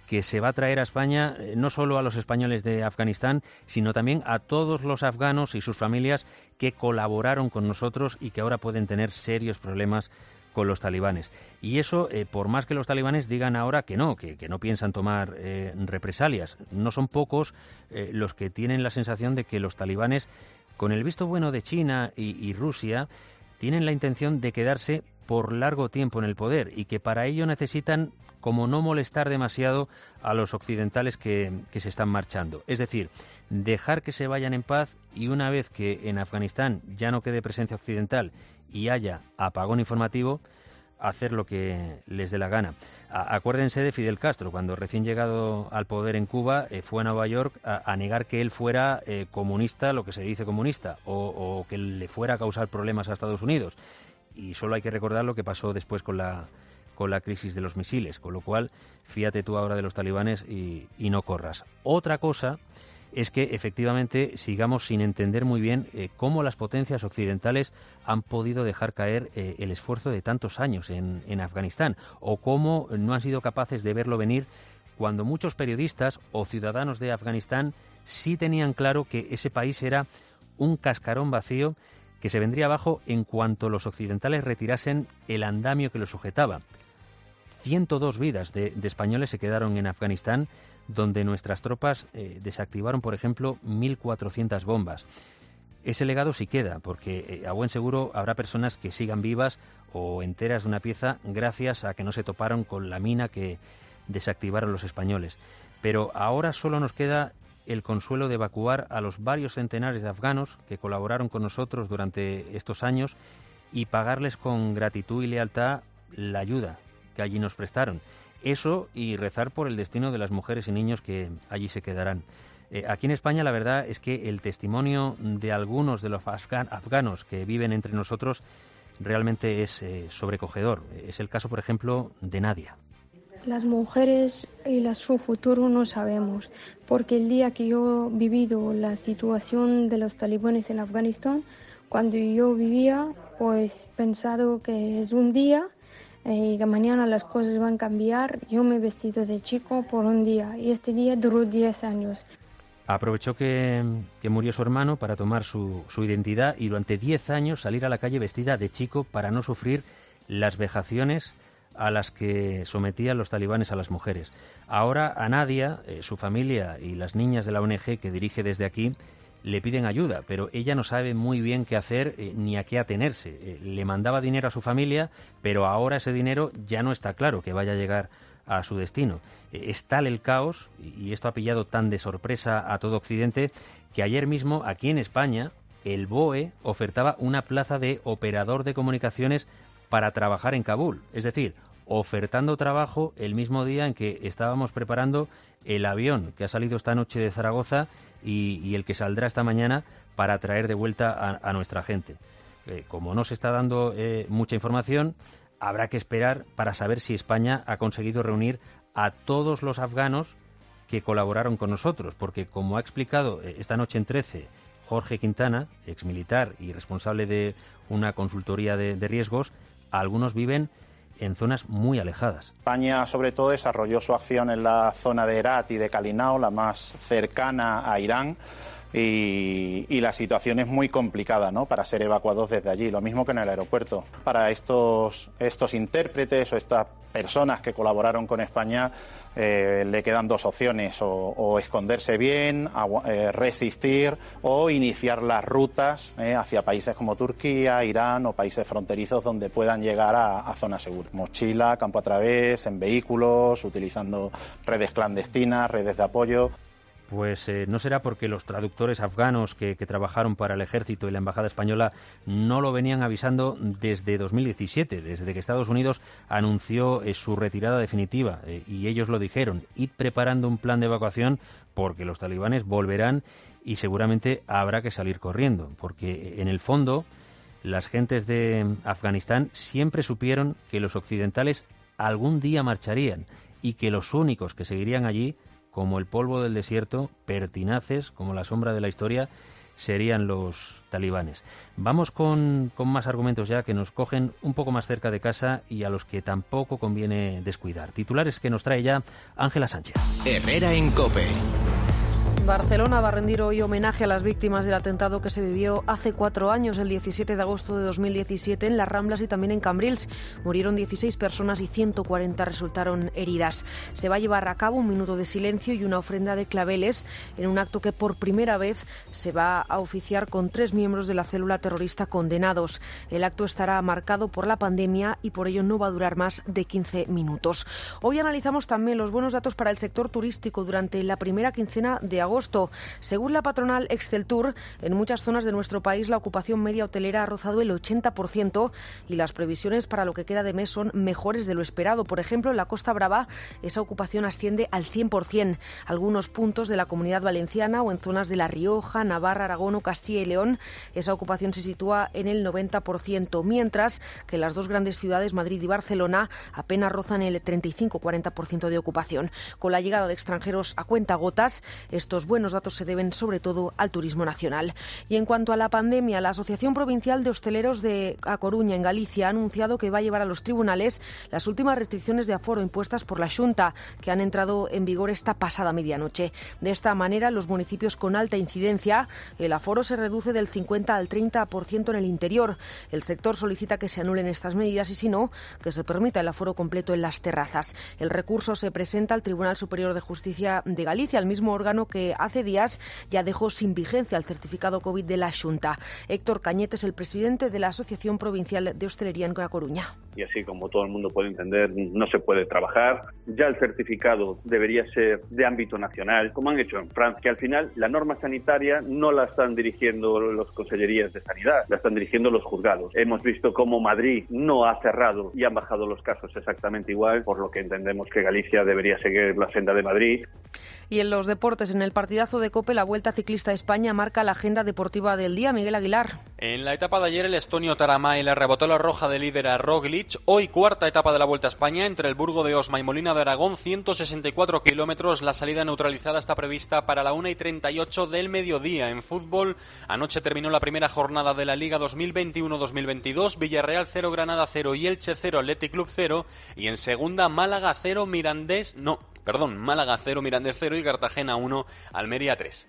que se va a traer a España eh, no solo a los españoles de Afganistán, sino también a todos los afganos y sus familias que colaboraron con nosotros y que ahora pueden tener serios problemas con los talibanes. Y eso, eh, por más que los talibanes digan ahora que no, que, que no piensan tomar eh, represalias. No son pocos eh, los que tienen la sensación de que los talibanes, con el visto bueno de China y, y Rusia, tienen la intención de quedarse por largo tiempo en el poder y que para ello necesitan como no molestar demasiado a los occidentales que, que se están marchando. Es decir, dejar que se vayan en paz y una vez que en Afganistán ya no quede presencia occidental y haya apagón informativo, hacer lo que les dé la gana. A- acuérdense de Fidel Castro, cuando recién llegado al poder en Cuba, eh, fue a Nueva York a, a negar que él fuera eh, comunista, lo que se dice comunista, o, o que le fuera a causar problemas a Estados Unidos. Y solo hay que recordar lo que pasó después con la, con la crisis de los misiles, con lo cual fíjate tú ahora de los talibanes y, y no corras. Otra cosa es que efectivamente sigamos sin entender muy bien eh, cómo las potencias occidentales han podido dejar caer eh, el esfuerzo de tantos años en, en Afganistán, o cómo no han sido capaces de verlo venir cuando muchos periodistas o ciudadanos de Afganistán sí tenían claro que ese país era un cascarón vacío que se vendría abajo en cuanto los occidentales retirasen el andamio que lo sujetaba. ciento dos vidas de, de españoles se quedaron en Afganistán, donde nuestras tropas eh, desactivaron, por ejemplo, mil cuatrocientas bombas. Ese legado sí queda, porque eh, a buen seguro habrá personas que sigan vivas o enteras de una pieza gracias a que no se toparon con la mina que desactivaron los españoles. Pero ahora solo nos queda el consuelo de evacuar a los varios centenares de afganos que colaboraron con nosotros durante estos años y pagarles con gratitud y lealtad la ayuda que allí nos prestaron. Eso y rezar por el destino de las mujeres y niños que allí se quedarán. Eh, aquí en España la verdad es que el testimonio de algunos de los afgan- afganos que viven entre nosotros realmente es eh, sobrecogedor. Es el caso, por ejemplo, de Nadia. Las mujeres y la, su futuro no sabemos, porque el día que yo he vivido la situación de los talibanes en Afganistán, cuando yo vivía, pues pensado que es un día y que mañana las cosas van a cambiar. Yo me he vestido de chico por un día y este día duró diez años. Aprovechó que, que murió su hermano para tomar su, su identidad y durante diez años salir a la calle vestida de chico para no sufrir las vejaciones a las que sometían los talibanes a las mujeres. Ahora a Nadia, eh, su familia y las niñas de la O N G que dirige desde aquí le piden ayuda, pero ella no sabe muy bien qué hacer eh, ni a qué atenerse. Eh, le mandaba dinero a su familia, pero ahora ese dinero ya no está claro que vaya a llegar a su destino. Eh, es tal el caos, y, y esto ha pillado tan de sorpresa a todo Occidente, que ayer mismo aquí en España el B O E ofertaba una plaza de operador de comunicaciones para trabajar en Kabul, es decir, ofertando trabajo el mismo día en que estábamos preparando el avión que ha salido esta noche de Zaragoza y, y el que saldrá esta mañana para traer de vuelta a, a nuestra gente. Eh, como no se está dando eh, mucha información, habrá que esperar para saber si España ha conseguido reunir a todos los afganos que colaboraron con nosotros, porque como ha explicado eh, esta noche en trece Jorge Quintana, exmilitar y responsable de una consultoría de, de riesgos, algunos viven en zonas muy alejadas. España, sobre todo, desarrolló su acción en la zona de Herat y de Kalinao, la más cercana a Irán, y, y la situación es muy complicada, ¿no?, para ser evacuados desde allí, lo mismo que en el aeropuerto. Para estos, estos intérpretes o estas personas que colaboraron con España eh, le quedan dos opciones, o, o esconderse bien, agu- eh, resistir o iniciar las rutas eh, hacia países como Turquía, Irán o países fronterizos donde puedan llegar a, a zonas seguras. Mochila, campo a través, en vehículos, utilizando redes clandestinas, redes de apoyo. Pues eh, no será porque los traductores afganos que, que trabajaron para el ejército y la embajada española no lo venían avisando desde dos mil diecisiete, desde que Estados Unidos anunció eh, su retirada definitiva, eh, y ellos lo dijeron: id preparando un plan de evacuación porque los talibanes volverán y seguramente habrá que salir corriendo, porque en el fondo las gentes de Afganistán siempre supieron que los occidentales algún día marcharían y que los únicos que seguirían allí, como el polvo del desierto, pertinaces como la sombra de la historia, serían los talibanes. Vamos con, con más argumentos ya que nos cogen un poco más cerca de casa y a los que tampoco conviene descuidar. Titulares que nos trae ya Ángela Sánchez. Herrera en COPE. Barcelona va a rendir hoy homenaje a las víctimas del atentado que se vivió hace cuatro años, el diecisiete de agosto de dos mil diecisiete, en Las Ramblas y también en Cambrils. Murieron dieciséis personas y ciento cuarenta resultaron heridas. Se va a llevar a cabo un minuto de silencio y una ofrenda de claveles en un acto que por primera vez se va a oficiar con tres miembros de la célula terrorista condenados. El acto estará marcado por la pandemia y por ello no va a durar más de quince minutos. Hoy analizamos también los buenos datos para el sector turístico durante la primera quincena de agosto. Según la patronal Exceltur, en muchas zonas de nuestro país la ocupación media hotelera ha rozado el ochenta por ciento y las previsiones para lo que queda de mes son mejores de lo esperado. Por ejemplo, en la Costa Brava esa ocupación asciende al cien por ciento. Algunos puntos de la Comunidad Valenciana o en zonas de La Rioja, Navarra, Aragón o Castilla y León esa ocupación se sitúa en el noventa por ciento, mientras que las dos grandes ciudades, Madrid y Barcelona, apenas rozan el treinta y cinco a cuarenta por ciento de ocupación. Con la llegada de extranjeros a cuentagotas, estos buenos datos se deben sobre todo al turismo nacional. Y en cuanto a la pandemia, la Asociación Provincial de Hosteleros de A Coruña, en Galicia, ha anunciado que va a llevar a los tribunales las últimas restricciones de aforo impuestas por la Xunta, que han entrado en vigor esta pasada medianoche. De esta manera, en los municipios con alta incidencia, el aforo se reduce del cincuenta al treinta por ciento en el interior. El sector solicita que se anulen estas medidas y, si no, que se permita el aforo completo en las terrazas. El recurso se presenta al Tribunal Superior de Justicia de Galicia, el mismo órgano que hace días ya dejó sin vigencia el certificado COVID de la Xunta. Héctor Cañete es el presidente de la Asociación Provincial de Hostelería en A Coruña. Y así como todo el mundo puede entender, no se puede trabajar. Ya el certificado debería ser de ámbito nacional, como han hecho en Francia, que al final la norma sanitaria no la están dirigiendo las consellerías de sanidad, la están dirigiendo los juzgados. Hemos visto cómo Madrid no ha cerrado y han bajado los casos exactamente igual, por lo que entendemos que Galicia debería seguir la senda de Madrid. Y en los deportes, en el partidazo de COPE, la Vuelta Ciclista a España marca la agenda deportiva del día. Miguel Aguilar. En la etapa de ayer, el estonio Taramay le rebotó la roja de líder a Roglic. Hoy, cuarta etapa de la Vuelta a España, entre el Burgo de Osma y Molina de Aragón, ciento sesenta y cuatro kilómetros. La salida neutralizada está prevista para la una y treinta y ocho del mediodía. En fútbol, anoche terminó la primera jornada de la Liga dos mil veintiuno dos mil veintidós. Villarreal cero, Granada cero y Elche cero, Athletic Club cero. Y en segunda, Málaga cero, Mirandés... No, perdón, Málaga cero, Mirandés cero y Cartagena uno, Almería tres.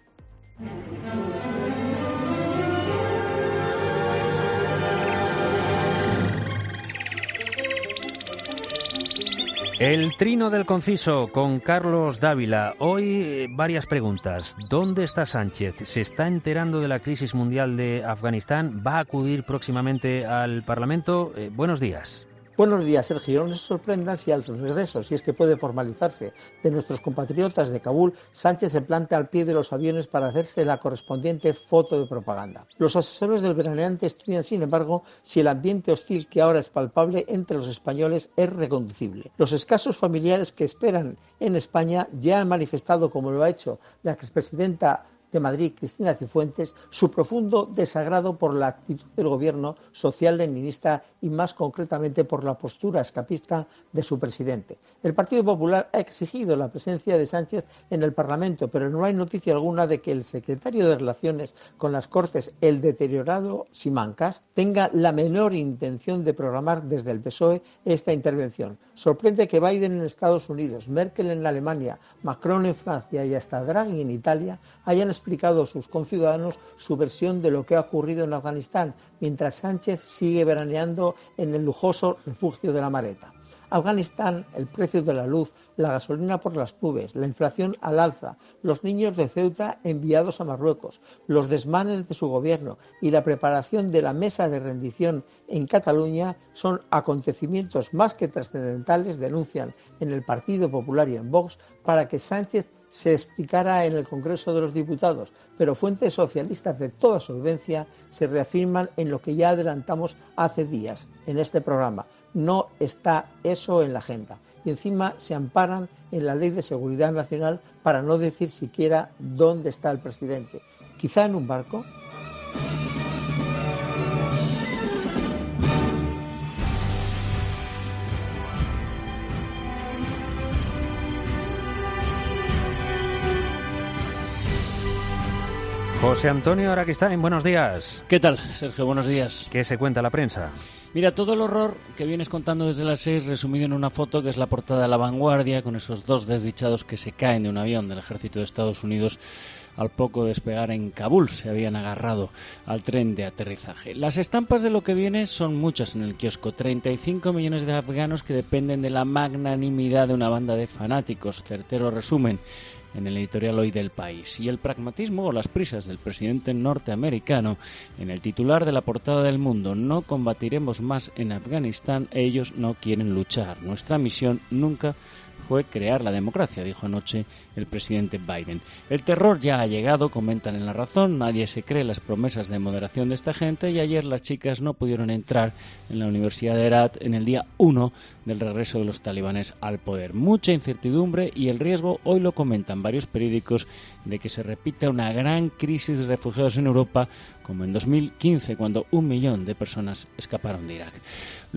El trino del conciso con Carlos Dávila. Hoy eh, varias preguntas. ¿Dónde está Sánchez? ¿Se está enterando de la crisis mundial de Afganistán? ¿Va a acudir próximamente al Parlamento? Eh, buenos días. Buenos días, Sergio. No se sorprendan si al regreso, si es que puede formalizarse, de nuestros compatriotas de Kabul, Sánchez se planta al pie de los aviones para hacerse la correspondiente foto de propaganda. Los asesores del veraneante estudian, sin embargo, si el ambiente hostil que ahora es palpable entre los españoles es reconducible. Los escasos familiares que esperan en España ya han manifestado, como lo ha hecho la expresidenta de Madrid, Cristina Cifuentes, su profundo desagrado por la actitud del gobierno social-leninista y más concretamente por la postura escapista de su presidente. El Partido Popular ha exigido la presencia de Sánchez en el Parlamento, pero no hay noticia alguna de que el secretario de Relaciones con las Cortes, el deteriorado Simancas, tenga la menor intención de programar desde el P S O E esta intervención. Sorprende que Biden en Estados Unidos, Merkel en Alemania, Macron en Francia y hasta Draghi en Italia hayan explicado a sus conciudadanos su versión de lo que ha ocurrido en Afganistán, mientras Sánchez sigue veraneando en el lujoso refugio de La Mareta. Afganistán, el precio de la luz, la gasolina por las nubes, la inflación al alza, los niños de Ceuta enviados a Marruecos, los desmanes de su gobierno y la preparación de la mesa de rendición en Cataluña son acontecimientos más que trascendentales, denuncian en el Partido Popular y en Vox, para que Sánchez se explicara en el Congreso de los Diputados, pero fuentes socialistas de toda solvencia se reafirman en lo que ya adelantamos hace días en este programa. No está eso en la agenda. Y encima se amparan en la Ley de Seguridad Nacional para no decir siquiera dónde está el presidente. Quizá en un barco. José Antonio Araquistáin, buenos días. ¿Qué tal, Sergio? Buenos días. ¿Qué se cuenta la prensa? Mira, todo el horror que vienes contando desde las seis resumido en una foto que es la portada de La Vanguardia, con esos dos desdichados que se caen de un avión del ejército de Estados Unidos al poco despegar en Kabul. Se habían agarrado al tren de aterrizaje. Las estampas de lo que viene son muchas en el kiosco. treinta y cinco millones de afganos que dependen de la magnanimidad de una banda de fanáticos. Certero resumen en el editorial hoy del País. Y el pragmatismo o las prisas del presidente norteamericano en el titular de la portada del Mundo. No combatiremos más en Afganistán, ellos no quieren luchar. Nuestra misión nunca fue crear la democracia, dijo anoche el presidente Biden. El terror ya ha llegado, comentan en La Razón, nadie se cree las promesas de moderación de esta gente y ayer las chicas no pudieron entrar en la Universidad de Herat en el día uno del regreso de los talibanes al poder. Mucha incertidumbre y el riesgo, hoy lo comentan varios periódicos, de que se repita una gran crisis de refugiados en Europa como en dos mil quince, cuando un millón de personas escaparon de Irak.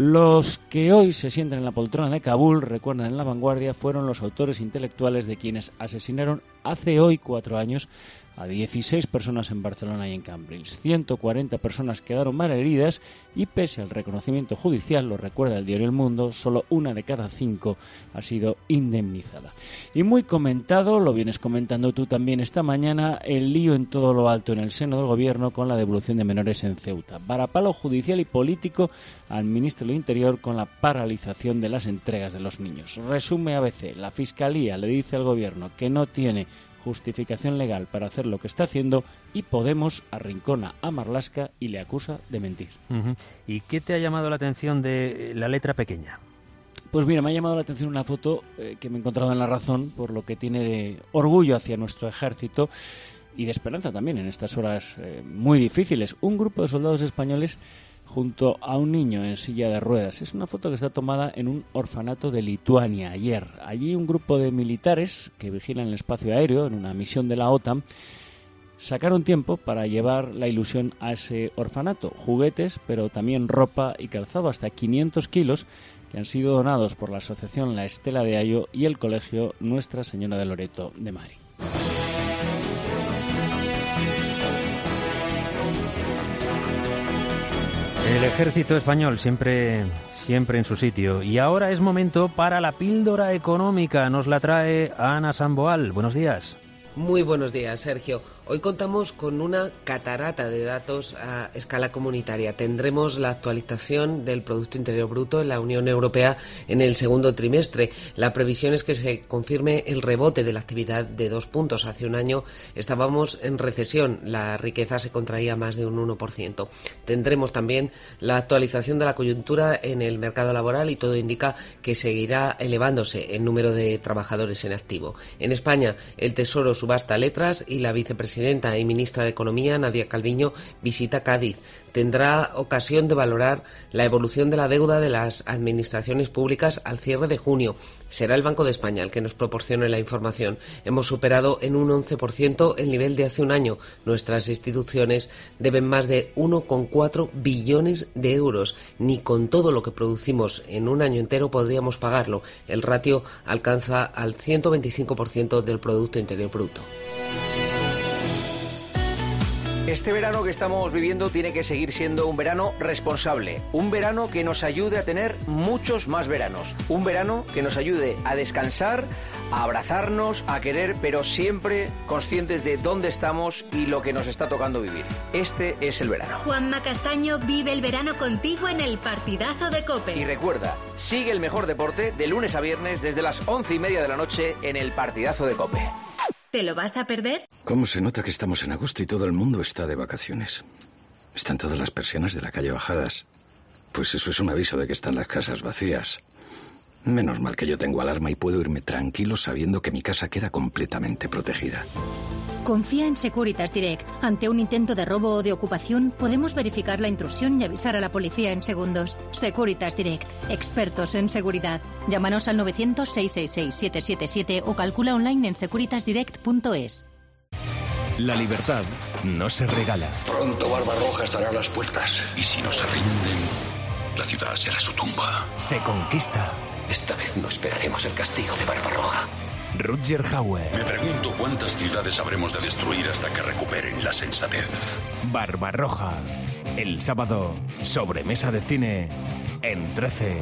Los que hoy se sientan en la poltrona de Kabul, recuerdan en La Vanguardia, fueron los autores intelectuales de quienes asesinaron hace hoy cuatro años a dieciséis personas en Barcelona y en Cambrils. ciento cuarenta personas quedaron malheridas y pese al reconocimiento judicial, lo recuerda el diario El Mundo, solo una de cada cinco ha sido indemnizada. Y muy comentado, lo vienes comentando tú también esta mañana, el lío en todo lo alto en el seno del gobierno con la devolución de menores en Ceuta. Varapalo judicial y político al ministro del Interior con la paralización de las entregas de los niños. Resume A B C, la Fiscalía le dice al gobierno que no tiene justificación legal para hacer lo que está haciendo y Podemos arrincona a Marlaska y le acusa de mentir. Uh-huh. ¿Y qué te ha llamado la atención de la letra pequeña? Pues mira, me ha llamado la atención una foto eh, que me he encontrado en La Razón, por lo que tiene de orgullo hacia nuestro ejército y de esperanza también en estas horas eh, muy difíciles. Un grupo de soldados españoles junto a un niño en silla de ruedas. Es una foto que está tomada en un orfanato de Lituania ayer. Allí un grupo de militares que vigilan el espacio aéreo en una misión de la OTAN sacaron tiempo para llevar la ilusión a ese orfanato. Juguetes, pero también ropa y calzado, hasta quinientos kilos, que han sido donados por la asociación La Estela de Ayo y el colegio Nuestra Señora de Loreto de Madrid. El ejército español siempre, siempre en su sitio. Y ahora es momento para la píldora económica. Nos la trae Ana Samboal. Buenos días. Muy buenos días, Sergio. Hoy contamos con una catarata de datos a escala comunitaria. Tendremos la actualización del Producto Interior Bruto en la Unión Europea en el segundo trimestre. La previsión es que se confirme el rebote de la actividad de dos puntos. Hace un año estábamos en recesión. La riqueza se contraía más de un uno por ciento. Tendremos también la actualización de la coyuntura en el mercado laboral y todo indica que seguirá elevándose el número de trabajadores en activo. En España, el Tesoro subasta letras y la vicepresidenta y ministra de Economía, Nadia Calviño, visita Cádiz. Tendrá ocasión de valorar la evolución de la deuda de las administraciones públicas al cierre de junio. Será el Banco de España el que nos proporcione la información. Hemos superado en un once por ciento el nivel de hace un año. Nuestras instituciones deben más de uno coma cuatro billones de euros. Ni con todo lo que producimos en un año entero podríamos pagarlo. El ratio alcanza al ciento veinticinco por ciento del Producto Interior Bruto. Este verano que estamos viviendo tiene que seguir siendo un verano responsable, un verano que nos ayude a tener muchos más veranos, un verano que nos ayude a descansar, a abrazarnos, a querer, pero siempre conscientes de dónde estamos y lo que nos está tocando vivir. Este es el verano. Juanma Castaño vive el verano contigo en el Partidazo de COPE. Y recuerda, sigue el mejor deporte de lunes a viernes desde las once y media de la noche en el Partidazo de COPE. ¿Te lo vas a perder? ¿Cómo se nota que estamos en agosto y todo el mundo está de vacaciones? Están todas las persianas de la calle bajadas. Pues eso es un aviso de que están las casas vacías. Menos mal que yo tengo alarma y puedo irme tranquilo sabiendo que mi casa queda completamente protegida. Confía en Securitas Direct. Ante un intento de robo o de ocupación, podemos verificar la intrusión y avisar a la policía en segundos. Securitas Direct. Expertos en seguridad. Llámanos al novecientos, seiscientos sesenta y seis, setecientos setenta y siete o calcula online en securitas direct punto es. La libertad no se regala. Pronto Barbarroja estará a las puertas. Y si no se rinden, la ciudad será su tumba. Se conquista. Esta vez no esperaremos el castigo de Barbarroja. Rutger Hauer. Me pregunto cuántas ciudades habremos de destruir hasta que recuperen la sensatez. Barbarroja. El sábado, sobremesa de cine en trece.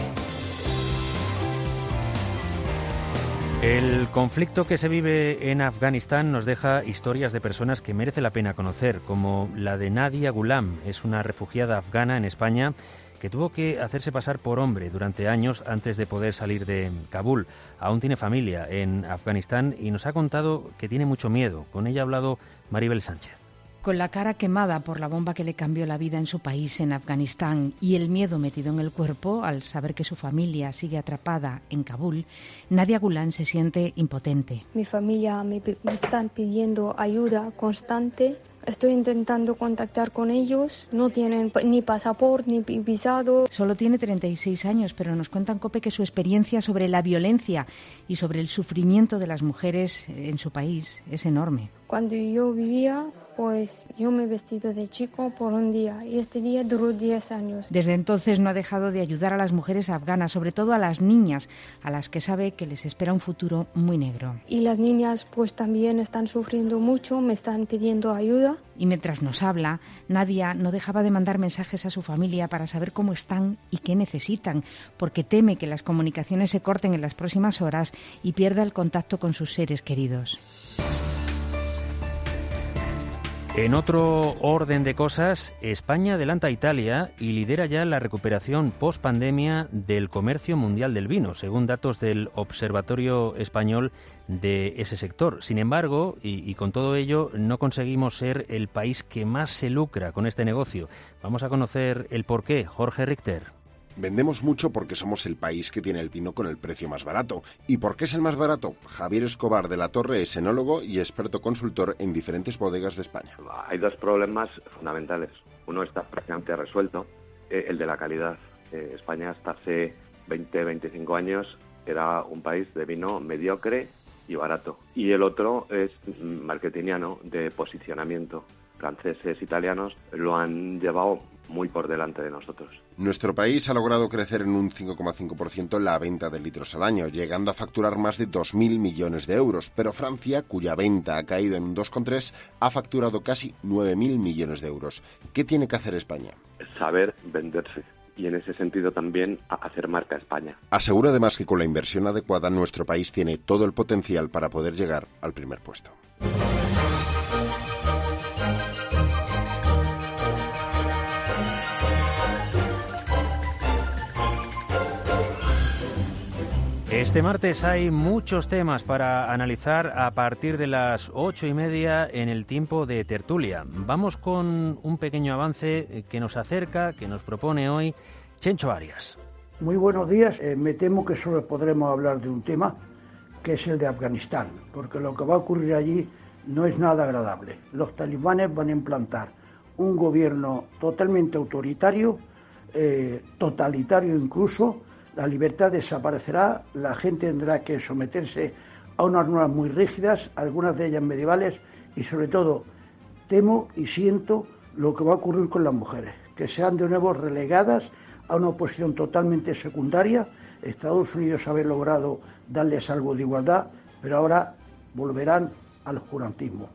El conflicto que se vive en Afganistán nos deja historias de personas que merece la pena conocer, como la de Nadia Ghulam. Es una refugiada afgana en España que tuvo que hacerse pasar por hombre durante años antes de poder salir de Kabul. Aún tiene familia en Afganistán y nos ha contado que tiene mucho miedo. Con ella ha hablado Maribel Sánchez. Con la cara quemada por la bomba que le cambió la vida en su país, en Afganistán, y el miedo metido en el cuerpo al saber que su familia sigue atrapada en Kabul, Nadia Ghulam se siente impotente. Mi familia me, me están pidiendo ayuda constante. Estoy intentando contactar con ellos. No tienen ni pasaporte ni visado. Solo tiene treinta y seis años, pero nos cuentan, COPE, que su experiencia sobre la violencia y sobre el sufrimiento de las mujeres en su país es enorme. Cuando yo vivía, pues yo me he vestido de chico por un día y este día duró diez años. Desde entonces no ha dejado de ayudar a las mujeres afganas, sobre todo a las niñas, a las que sabe que les espera un futuro muy negro. Y las niñas pues también están sufriendo mucho, me están pidiendo ayuda. Y mientras nos habla, Nadia no dejaba de mandar mensajes a su familia para saber cómo están y qué necesitan, porque teme que las comunicaciones se corten en las próximas horas y pierda el contacto con sus seres queridos. En otro orden de cosas, España adelanta a Italia y lidera ya la recuperación post-pandemia del comercio mundial del vino, según datos del Observatorio Español de ese sector. Sin embargo, y, y con todo ello, no conseguimos ser el país que más se lucra con este negocio. Vamos a conocer el porqué. Jorge Richter. Vendemos mucho porque somos el país que tiene el vino con el precio más barato. ¿Y por qué es el más barato? Javier Escobar de la Torre es enólogo y experto consultor en diferentes bodegas de España. Hay dos problemas fundamentales. Uno está prácticamente resuelto, eh, el de la calidad. Eh, España hasta hace veinte, veinticinco años era un país de vino mediocre y barato. Y el otro es marketingiano, de posicionamiento. Franceses, italianos lo han llevado muy por delante de nosotros. Nuestro país ha logrado crecer en un cinco coma cinco por ciento la venta de litros al año, llegando a facturar más de dos mil millones de euros. Pero Francia, cuya venta ha caído en un dos coma tres, ha facturado casi nueve mil millones de euros. ¿Qué tiene que hacer España? Saber venderse. Y en ese sentido también hacer marca España. Asegura además que con la inversión adecuada nuestro país tiene todo el potencial para poder llegar al primer puesto. Este martes hay muchos temas para analizar a partir de las ocho y media en el tiempo de tertulia. Vamos con un pequeño avance que nos acerca, que nos propone hoy Chencho Arias. Muy buenos días. Eh, me temo que solo podremos hablar de un tema, que es el de Afganistán, porque lo que va a ocurrir allí no es nada agradable. Los talibanes van a implantar un gobierno totalmente autoritario, eh, totalitario incluso. La libertad desaparecerá, la gente tendrá que someterse a unas normas muy rígidas, algunas de ellas medievales, y sobre todo temo y siento lo que va a ocurrir con las mujeres, que sean de nuevo relegadas a una posición totalmente secundaria. Estados Unidos ha logrado darles algo de igualdad, pero ahora volverán al oscurantismo.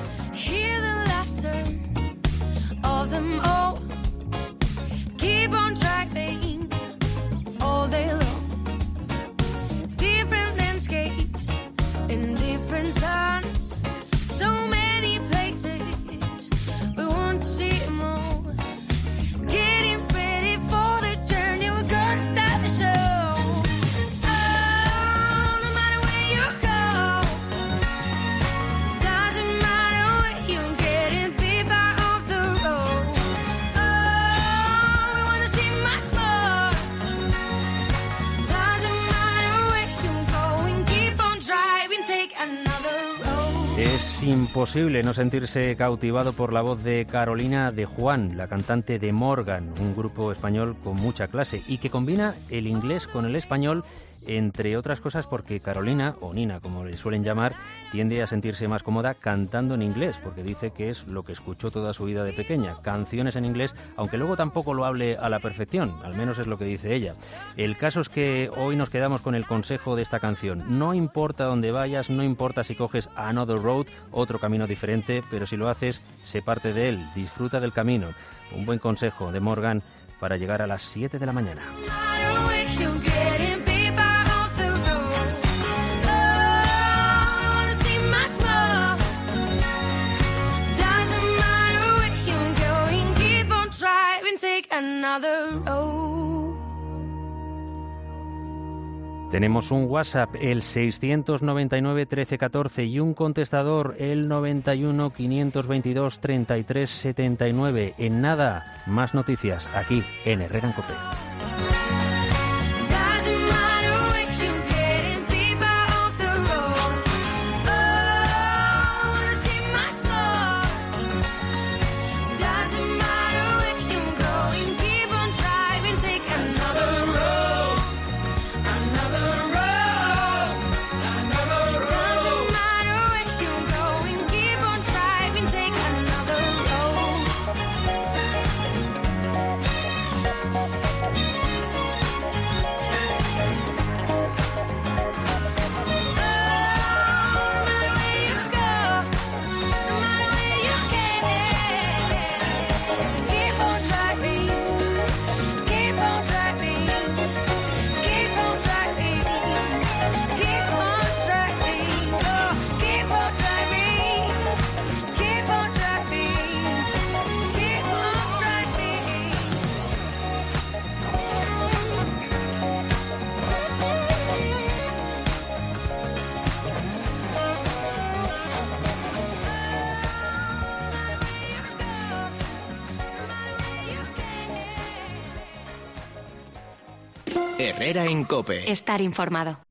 Es imposible no sentirse cautivado por la voz de Carolina de Juan, la cantante de Morgan, un grupo español con mucha clase y que combina el inglés con el español entre otras cosas porque Carolina, o Nina como le suelen llamar, tiende a sentirse más cómoda cantando en inglés, porque dice que es lo que escuchó toda su vida de pequeña, canciones en inglés, aunque luego tampoco lo hable a la perfección, al menos es lo que dice ella. El caso es que hoy nos quedamos con el consejo de esta canción: no importa dónde vayas, no importa si coges Another Road, otro camino diferente, pero si lo haces, sé parte de él, disfruta del camino. Un buen consejo de Morgan para llegar a las siete de la mañana. Tenemos un WhatsApp, el seiscientos noventa y nueve trece catorce, y un contestador, el noventa y uno quinientos veintidós treinta y tres setenta y nueve. En nada, más noticias aquí en Herrera en Cope. Herrera en Cope. Estar informado.